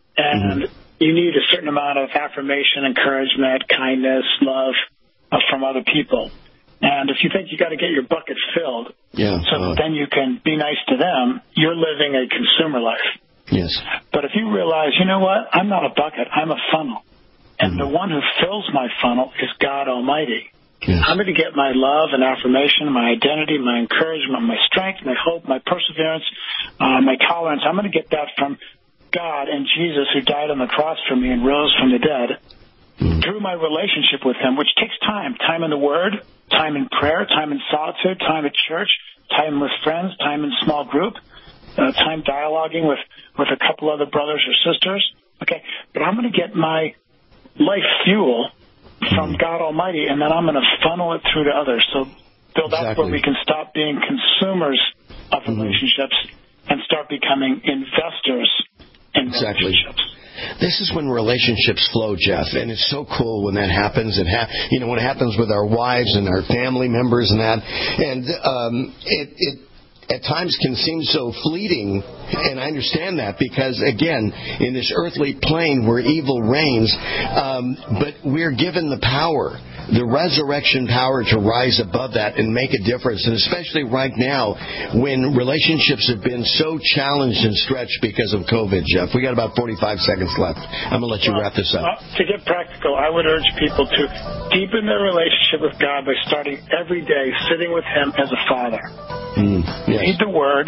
and mm-hmm. you need a certain amount of affirmation, encouragement, kindness, love uh, from other people. And if you think you got to get your bucket filled yeah, so uh, that then you can be nice to them, you're living a consumer life. Yes. But if you realize, you know what, I'm not a bucket, I'm a funnel. And mm-hmm. the one who fills my funnel is God Almighty. Yes. I'm going to get my love and affirmation, my identity, my encouragement, my strength, my hope, my perseverance, uh, my tolerance. I'm going to get that from God and Jesus, who died on the cross for me and rose from the dead, mm. through my relationship with him, which takes time. Time in the Word, time in prayer, time in solitude, time at church, time with friends, time in small group, uh, time dialoguing with, with a couple other brothers or sisters. Okay, but I'm going to get my life fuel from mm. God Almighty, and then I'm going to funnel it through to others. So, Bill, that's exactly. where we can stop being consumers of mm. relationships and start becoming investors in exactly. relationships. This is when relationships flow, Jeff, and it's so cool when that happens. It ha- you know, when it happens with our wives and our family members and that, and um, it, it at times can seem so fleeting, and I understand that because, again, in this earthly plane where evil reigns, um, but we're given the power, the resurrection power to rise above that and make a difference, and especially right now when relationships have been so challenged and stretched because of COVID, Jeff. We got about forty-five seconds left. I'm going to let you well, wrap this up. Uh, to get practical, I would urge people to deepen their relationship with God by starting every day sitting with Him as a Father. Mm, yes. Read the Word,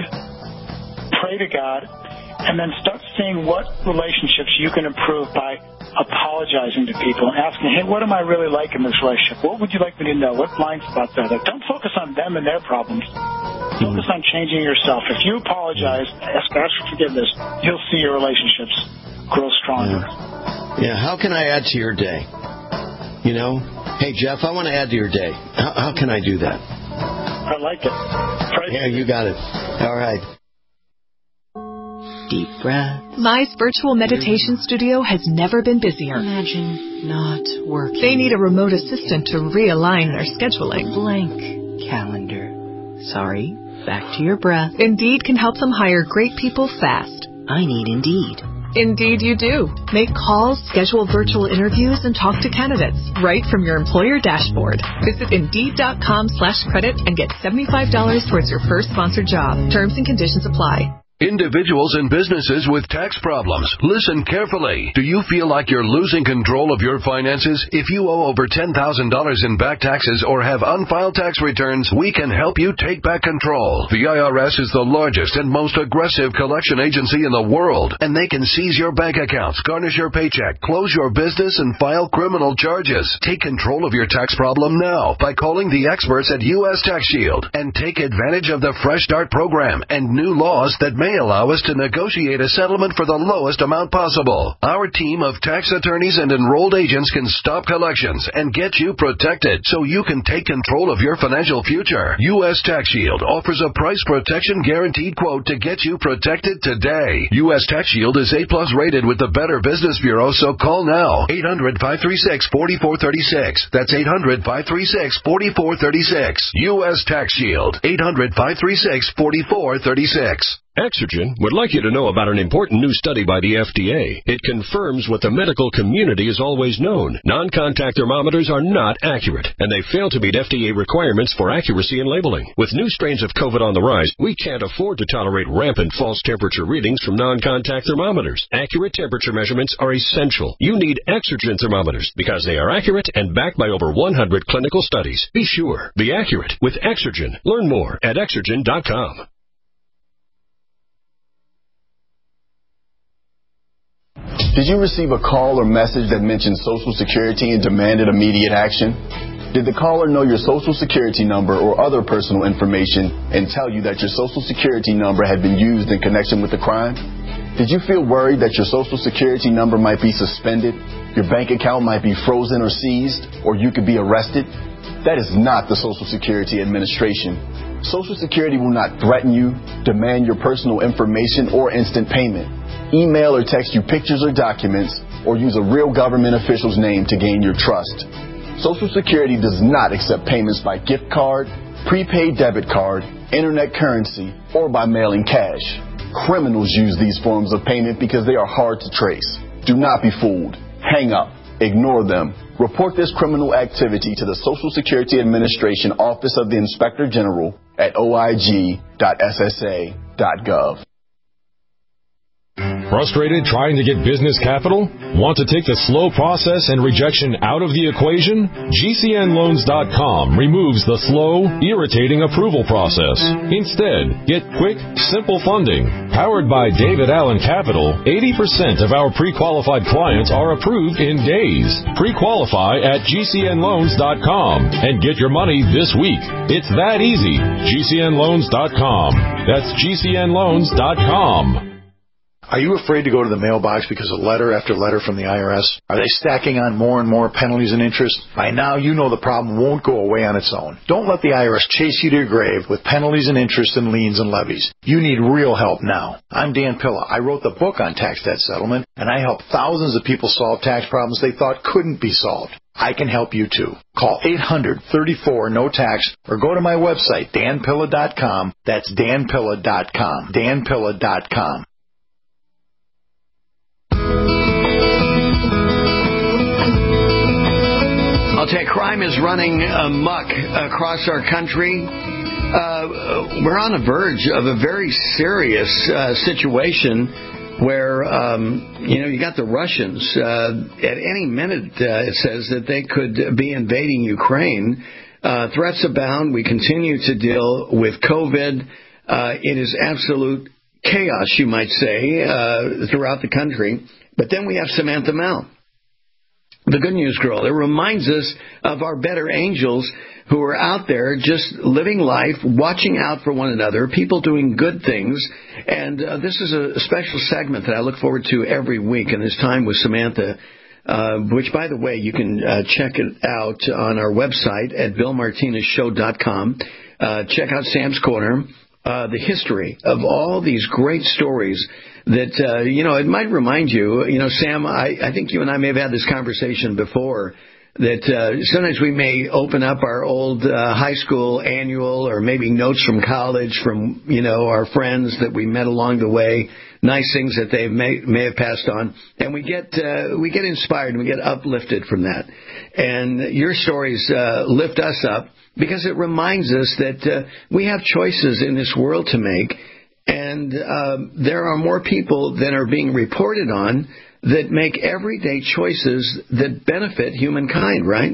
pray to God, and then start seeing what relationships you can improve by apologizing to people and asking, hey, what am I really like in this relationship? What would you like me to know? What blind spots are there? Don't focus on them and their problems. Focus on changing yourself. If you apologize, ask, ask for forgiveness, you'll see your relationships grow stronger. Yeah. yeah, how can I add to your day? You know, hey, Jeff, I want to add to your day. How, how can I do that? I like it. Pray yeah, you got it. All right. Deep breath. Mize Virtual Meditation Studio has never been busier. Imagine not working. They need a remote assistant to realign their scheduling. Blank calendar. Sorry, back to your breath. Indeed can help them hire great people fast. I need Indeed. Indeed you do. Make calls, schedule virtual interviews, and talk to candidates right from your employer dashboard. Visit Indeed.com slash credit and get seventy-five dollars towards your first sponsored job. Terms and conditions apply. Individuals and businesses with tax problems, listen carefully. Do you feel like you're losing control of your finances? If you owe over ten thousand dollars in back taxes or have unfiled tax returns, we can help you take back control. The I R S is the largest and most aggressive collection agency in the world, and they can seize your bank accounts, garnish your paycheck, close your business, and file criminal charges. Take control of your tax problem now by calling the experts at U S Tax Shield and take advantage of the Fresh Start program and new laws that may allow us to negotiate a settlement for the lowest amount possible. Our team of tax attorneys and enrolled agents can stop collections and get you protected so you can take control of your financial future. U S Tax Shield offers a price protection guaranteed quote to get you protected today. U S Tax Shield is A plus rated with the Better Business Bureau, so call now. eight hundred, five three six, four four three six. That's eight hundred, five three six, four four three six. U S Tax Shield. eight hundred, five three six, four four three six. Exergen would like you to know about an important new study by the F D A. It confirms what the medical community has always known. Non-contact thermometers are not accurate, and they fail to meet F D A requirements for accuracy in labeling. With new strains of COVID on the rise, we can't afford to tolerate rampant false temperature readings from non-contact thermometers. Accurate temperature measurements are essential. You need Exergen thermometers because they are accurate and backed by over one hundred clinical studies. Be sure. Be accurate with Exergen. Learn more at Exergen dot com. Did you receive a call or message that mentioned Social Security and demanded immediate action? Did the caller know your Social Security number or other personal information and tell you that your Social Security number had been used in connection with the crime? Did you feel worried that your Social Security number might be suspended, your bank account might be frozen or seized, or you could be arrested? That is not the Social Security Administration. Social Security will not threaten you, demand your personal information, or instant payment, email or text you pictures or documents, or use a real government official's name to gain your trust. Social Security does not accept payments by gift card, prepaid debit card, internet currency, or by mailing cash. Criminals use these forms of payment because they are hard to trace. Do not be fooled. Hang up. Ignore them. Report this criminal activity to the Social Security Administration Office of the Inspector General at o i g dot s s a dot gov. Frustrated trying to get business capital? Want to take the slow process and rejection out of the equation? G C N loans dot com removes the slow, irritating approval process. Instead, get quick, simple funding. Powered by David Allen Capital, eighty percent of our pre-qualified clients are approved in days. Pre-qualify at G C N loans dot com and get your money this week. It's that easy. G C N loans dot com. That's G C N loans dot com. Are you afraid to go to the mailbox because of letter after letter from the I R S? Are they stacking on more and more penalties and interest? By now, you know the problem won't go away on its own. Don't let the I R S chase you to your grave with penalties and interest and liens and levies. You need real help now. I'm Dan Pilla. I wrote the book on tax debt settlement, and I help thousands of people solve tax problems they thought couldn't be solved. I can help you too. Call eight hundred, thirty-four, no tax or go to my website, dan pilla dot com. That's dan pilla dot com. dan pilla dot com. I'll tell you, crime is running amok across our country. Uh, we're on the verge of a very serious uh, situation where, um, you know, you got the Russians. Uh, at any minute, uh, it says that they could be invading Ukraine. Uh, threats abound. We continue to deal with COVID. Uh, it is absolute chaos, you might say, uh, throughout the country. But then we have Samantha Mount, the good news girl. It reminds us of our better angels who are out there just living life, watching out for one another, people doing good things. And uh, this is a special segment that I look forward to every week, and this time with Samantha, uh, which, by the way, you can uh, check it out on our website at bill martinez show dot com. Uh, check out Sam's Corner, uh, the history of all these great stories that, uh, you know, it might remind you, you know, Sam, I, I think you and I may have had this conversation before, that uh, sometimes we may open up our old uh, high school annual or maybe notes from college from, you know, our friends that we met along the way, nice things that they may, may have passed on, and we get uh, we get inspired and we get uplifted from that. And your stories uh, lift us up because it reminds us that uh, we have choices in this world to make. And uh, there are more people than are being reported on that make everyday choices that benefit humankind, right?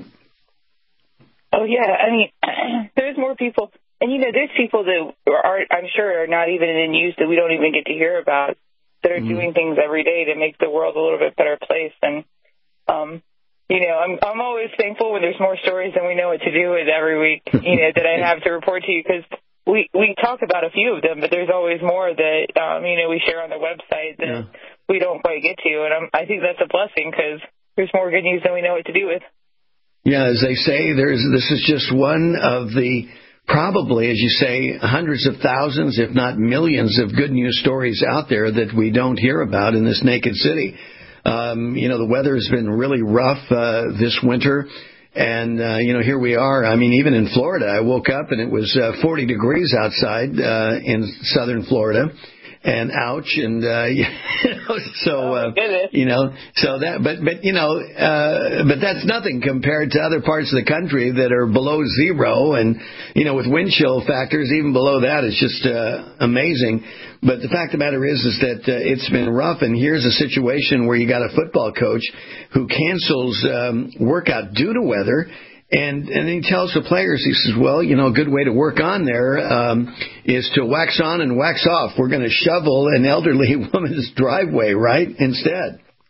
Oh, yeah. I mean, there's more people. And, you know, there's people that are, I'm sure, are not even in the news that we don't even get to hear about that are mm. doing things every day to make the world a little bit better place. And, um, you know, I'm I'm always thankful when there's more stories than we know what to do with every week, you know, that I have to report to you because We we talk about a few of them, but there's always more that, um, you know, we share on the website that yeah. we don't quite get to. And I'm, I think that's a blessing because there's more good news than we know what to do with. Yeah, as they say, there's this is just one of the probably, as you say, hundreds of thousands, if not millions, of good news stories out there that we don't hear about in this naked city. Um, you know, the weather has been really rough uh, this winter. And, uh, you know, here we are. I mean, even in Florida, I woke up and it was uh, forty degrees outside uh, in southern Florida. And ouch. And, uh, you know, so, uh, you know, so that, but, but, you know, uh, but that's nothing compared to other parts of the country that are below zero. And, you know, with wind chill factors, even below that, it's just, uh, amazing. But the fact of the matter is, is that uh, it's been rough. And here's a situation where you got a football coach who cancels, um, workout due to weather. And and he tells the players, he says, well, you know, a good way to work on there um, is to wax on and wax off. We're going to shovel an elderly woman's driveway, right, instead.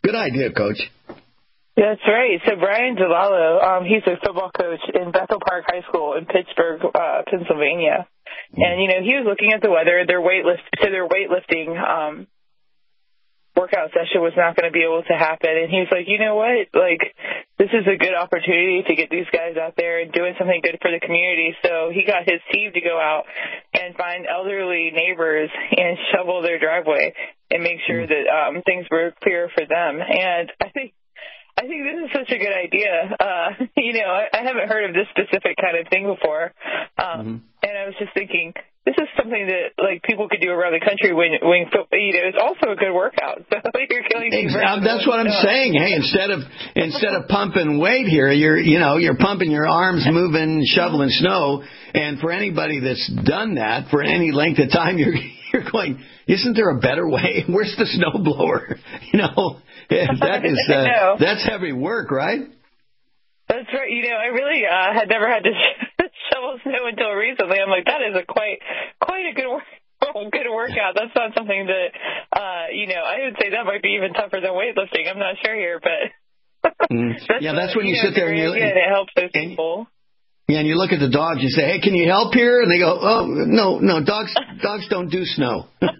Good idea, Coach. That's right. So Brian Delalo, um, he's a football coach in Bethel Park High School in Pittsburgh, uh, Pennsylvania. And, you know, he was looking at the weather. Their weight lift, so their weightlifting um, workout session was not going to be able to happen. And he was like, you know what? Like, this is a good opportunity to get these guys out there and doing something good for the community. So he got his team to go out and find elderly neighbors and shovel their driveway and make sure that um, things were clear for them. And I think I think this is such a good idea. Uh, you know, I, I haven't heard of this specific kind of thing before. Um, mm-hmm. And I was just thinking, this is something that, like, people could do around the country when, when you know, it's also a good workout. So you're killing exactly. That's what I'm no. saying. Hey, instead of instead of pumping weight here, you're, you know, you're pumping your arms, moving, shoveling snow. And for anybody that's done that for any length of time, you're you're going, isn't there a better way? Where's the snowblower? You know, that is uh, that's heavy work, right? That's right. You know, I really uh, had never had to shovel snow until recently. I'm like, that is a quite quite a good work. Good workout. That's not something that, uh, you know, I would say that might be even tougher than weightlifting. I'm not sure here, but mm. that's yeah, that's when you, you know, sit there and you and it helps those and, people. Yeah, and you look at the dogs. You say, "Hey, can you help here?" And they go, "Oh, no, no, dogs, dogs don't do snow." only,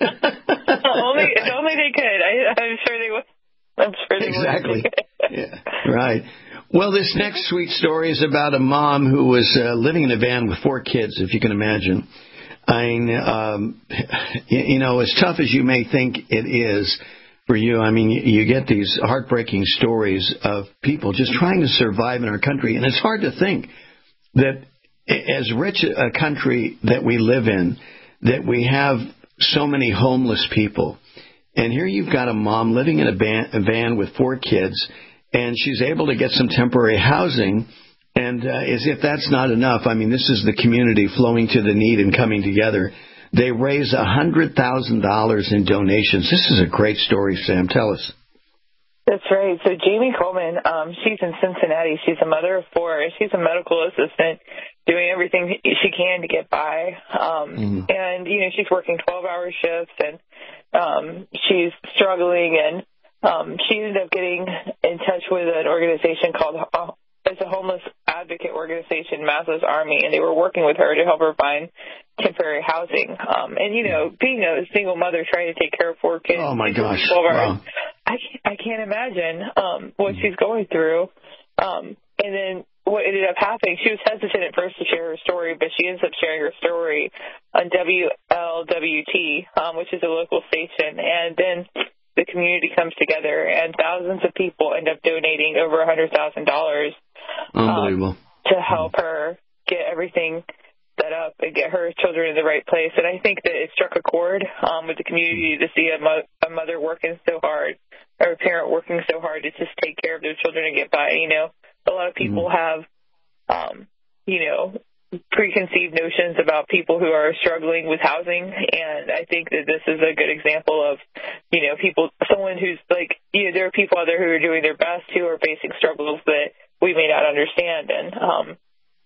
if only they could. I, I'm sure they would. I'm sure they exactly. would. Yeah, right. Well, this next sweet story is about a mom who was uh, living in a van with four kids, if you can imagine. I mean, um, you know, as tough as you may think it is for you, I mean, you get these heartbreaking stories of people just trying to survive in our country. And it's hard to think that as rich a country that we live in, that we have so many homeless people. And here you've got a mom living in a van, a van with four kids, and she's able to get some temporary housing. And uh, as if that's not enough, I mean, this is the community flowing to the need and coming together. They raise one hundred thousand dollars in donations. This is a great story, Sam. Tell us. That's right. So Jamie Coleman, um, she's in Cincinnati. She's a mother of four. She's a medical assistant doing everything she can to get by. Um, mm-hmm. And, you know, she's working twelve-hour shifts, and um, she's struggling. And um, she ended up getting in touch with an organization called uh, it's a homeless advocate organization, Maslo's Army, and they were working with her to help her find temporary housing. Um, and, you know, being a single mother trying to take care of four kids. Oh, my gosh. twelve hours, wow. I can't, I can't imagine um, what she's going through. Um, and then what ended up happening, she was hesitant at first to share her story, but she ends up sharing her story on W L W T, um, which is a local station. And then the community comes together, and thousands of people end up donating over one hundred thousand dollars Unbelievable. Um, to help her get everything set up and get her children in the right place. And I think that it struck a chord um, with the community to see a, mo- a mother working so hard, or a parent working so hard to just take care of their children and get by. You know, a lot of people mm-hmm. have, um, you know, preconceived notions about people who are struggling with housing, and I think that this is a good example of, you know, people, someone who's like, you know, there are people out there who are doing their best who are facing struggles that we may not understand, and um,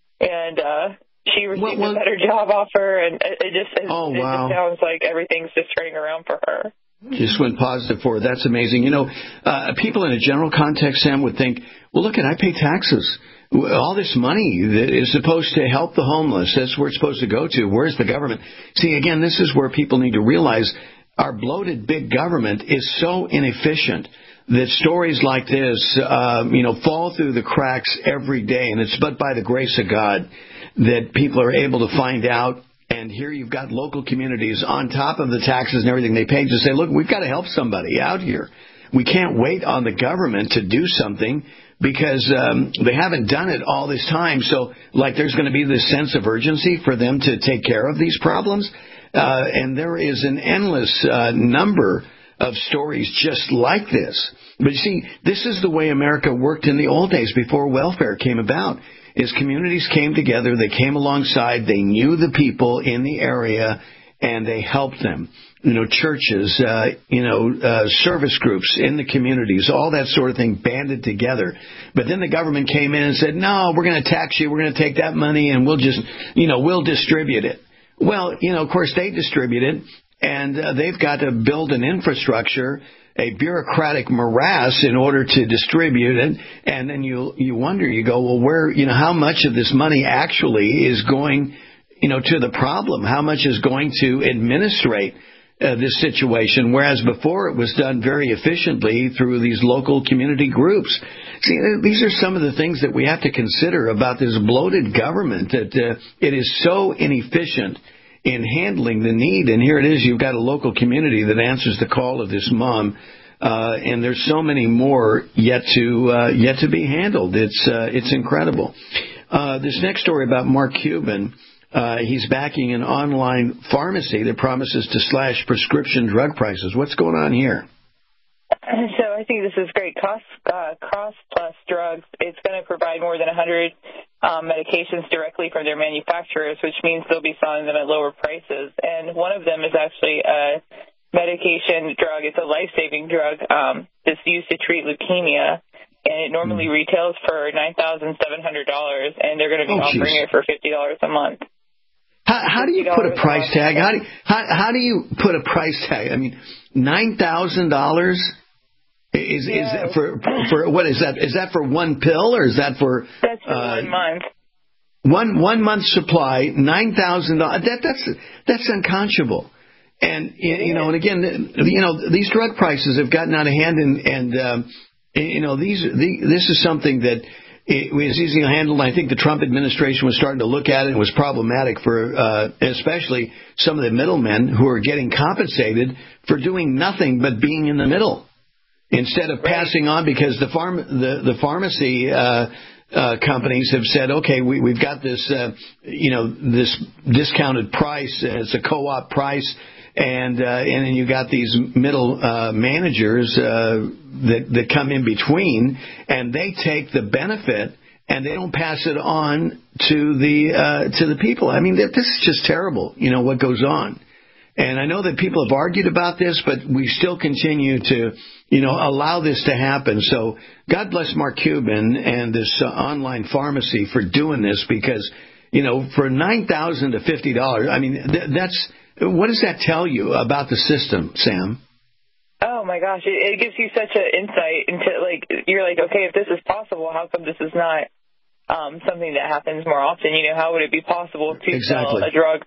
and uh, she received what, what? a better job offer, and it, it just it, oh, it wow. just sounds like everything's just turning around for her. Just went positive for her. That's amazing. You know, uh, people in a general context, Sam, would think, well, look, at I pay taxes. All this money that is supposed to help the homeless, that's where it's supposed to go to. Where's the government? See, again, this is where people need to realize our bloated big government is so inefficient that stories like this, uh, you know, fall through the cracks every day. And it's but by the grace of God that people are able to find out. And here you've got local communities on top of the taxes and everything they pay to say, look, we've got to help somebody out here. We can't wait on the government to do something because um, they haven't done it all this time. So, like, there's going to be this sense of urgency for them to take care of these problems. Uh, and there is an endless uh, number of stories just like this. But you see, this is the way America worked in the old days before welfare came about, is communities came together, they came alongside, they knew the people in the area, and they helped them. You know, churches, uh, you know, uh, service groups in the communities, all that sort of thing banded together. But then the government came in and said, no, we're going to tax you, we're going to take that money, and we'll just, you know, we'll distribute it. Well, you know, of course, they distribute it, and uh, they've got to build an infrastructure a bureaucratic morass in order to distribute it. And then you you wonder, you go, well, where, you know, how much of this money actually is going, you know, to the problem? How much is going to administrate uh, this situation? Whereas before it was done very efficiently through these local community groups. See, these are some of the things that we have to consider about this bloated government, that uh, it is so inefficient in handling the need. And here it is, you've got a local community that answers the call of this mom, uh, and there's so many more yet to uh, yet to be handled. It's uh, it's incredible. Uh, this next story about Mark Cuban, uh, he's backing an online pharmacy that promises to slash prescription drug prices. What's going on here? So I think this is great. Cost, uh, Cost Plus Drugs, it's going to provide more than one hundred um, medications directly from their manufacturers, which means they'll be selling them at lower prices. And one of them is actually a medication drug. It's a life-saving drug um, that's used to treat leukemia, and it normally retails for nine thousand seven hundred dollars, and they're going to be oh, offering geez. it for fifty dollars a month. How, how do you put a price tag? How do you, how, how do you put a price tag? I mean, nine thousand dollars is yeah. is that for for what is that? Is that for one pill, or is that for that's for uh, one month? One one month supply, nine thousand dollars. That that's that's unconscionable. And you know, and again, you know, these drug prices have gotten out of hand, and and um, you know, these the, this is something that. It was easy to handle. I think the Trump administration was starting to look at it. It was problematic for uh, especially some of the middlemen who are getting compensated for doing nothing but being in the middle instead of passing on, because the farm the the pharmacy uh, uh, companies have said, okay, we, we've got this uh, you know this discounted price. It's a co-op price. And uh, and then you got these middle uh, managers uh, that that come in between, and they take the benefit and they don't pass it on to the uh, to the people. I mean, this is just terrible. You know what goes on, and I know that people have argued about this, but we still continue to you know allow this to happen. So God bless Mark Cuban and this uh, online pharmacy for doing this, because you know for nine thousand to fifty dollars, I mean th- that's. What does that tell you about the system, Sam? Oh, my gosh. It, it gives you such an insight into, like, you're like, okay, if this is possible, how come this is not um, something that happens more often? You know, how would it be possible to exactly. sell a drug?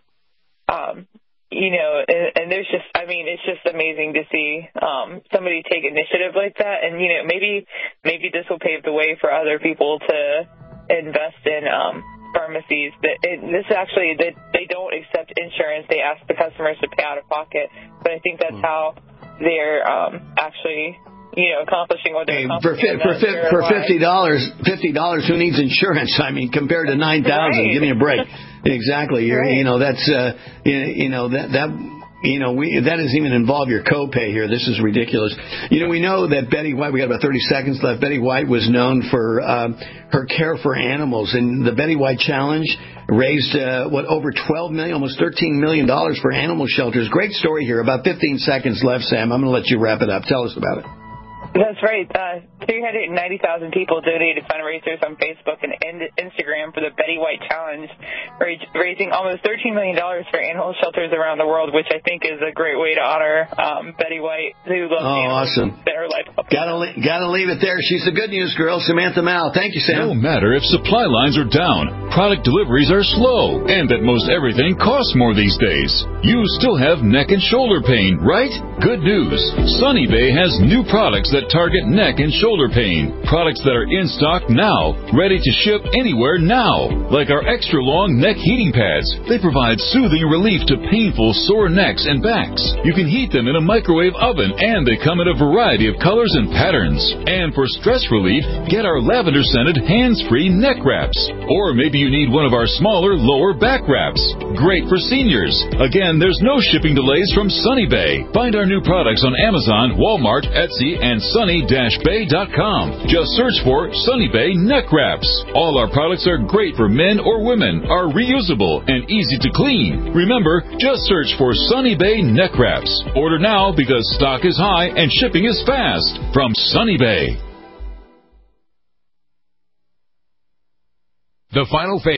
Um, you know, and, and there's just, I mean, it's just amazing to see um, somebody take initiative like that. And, you know, maybe maybe this will pave the way for other people to invest in um pharmacies. That this actually that they, they don't accept insurance. They ask the customers to pay out of pocket. But I think that's mm. how they're um, actually, you know, accomplishing what they're hey, accomplishing. For, for, for fifty dollars, fifty dollars, who needs insurance? I mean, compared to nine thousand, right. Give me a break. Exactly. You're, right. You know, that's uh, you, you know that that. You know, we, that doesn't even involve your copay here. This is ridiculous. You know, we know that Betty White, we got about thirty seconds left. Betty White was known for um, her care for animals. And the Betty White Challenge raised, uh, what, over twelve million dollars, almost thirteen million dollars for animal shelters. Great story here. About fifteen seconds left, Sam. I'm going to let you wrap it up. Tell us about it. That's right. Uh, three hundred ninety thousand people donated fundraisers on Facebook and Instagram for the Betty White Challenge, raising almost thirteen million dollars for animal shelters around the world, which I think is a great way to honor um, Betty White, who loves oh, animals. Awesome. Her life. Gotta, li- gotta leave it there. She's the good news girl, Samantha Mal. Thank you, Sam. No matter if supply lines are down, product deliveries are slow, and that most everything costs more these days, you still have neck and shoulder pain, right? Good news. Sunny Bay has new products that target neck and shoulder pain. Products that are in stock now, ready to ship anywhere now. Like our extra long neck heating pads. They provide soothing relief to painful sore necks and backs. You can heat them in a microwave oven, and they come in a variety of colors and patterns. And for stress relief, get our lavender scented hands-free neck wraps. Or maybe you need one of our smaller lower back wraps. Great for seniors. Again, there's no shipping delays from Sunny Bay. Find our new products on Amazon, Walmart, Etsy, and sunny dash bay dot com. Just search for Sunny Bay Neck Wraps. All our products are great for men or women, are reusable, and easy to clean. Remember, just search for Sunny Bay Neck Wraps. Order now because stock is high and shipping is fast. From Sunny Bay. The final phase.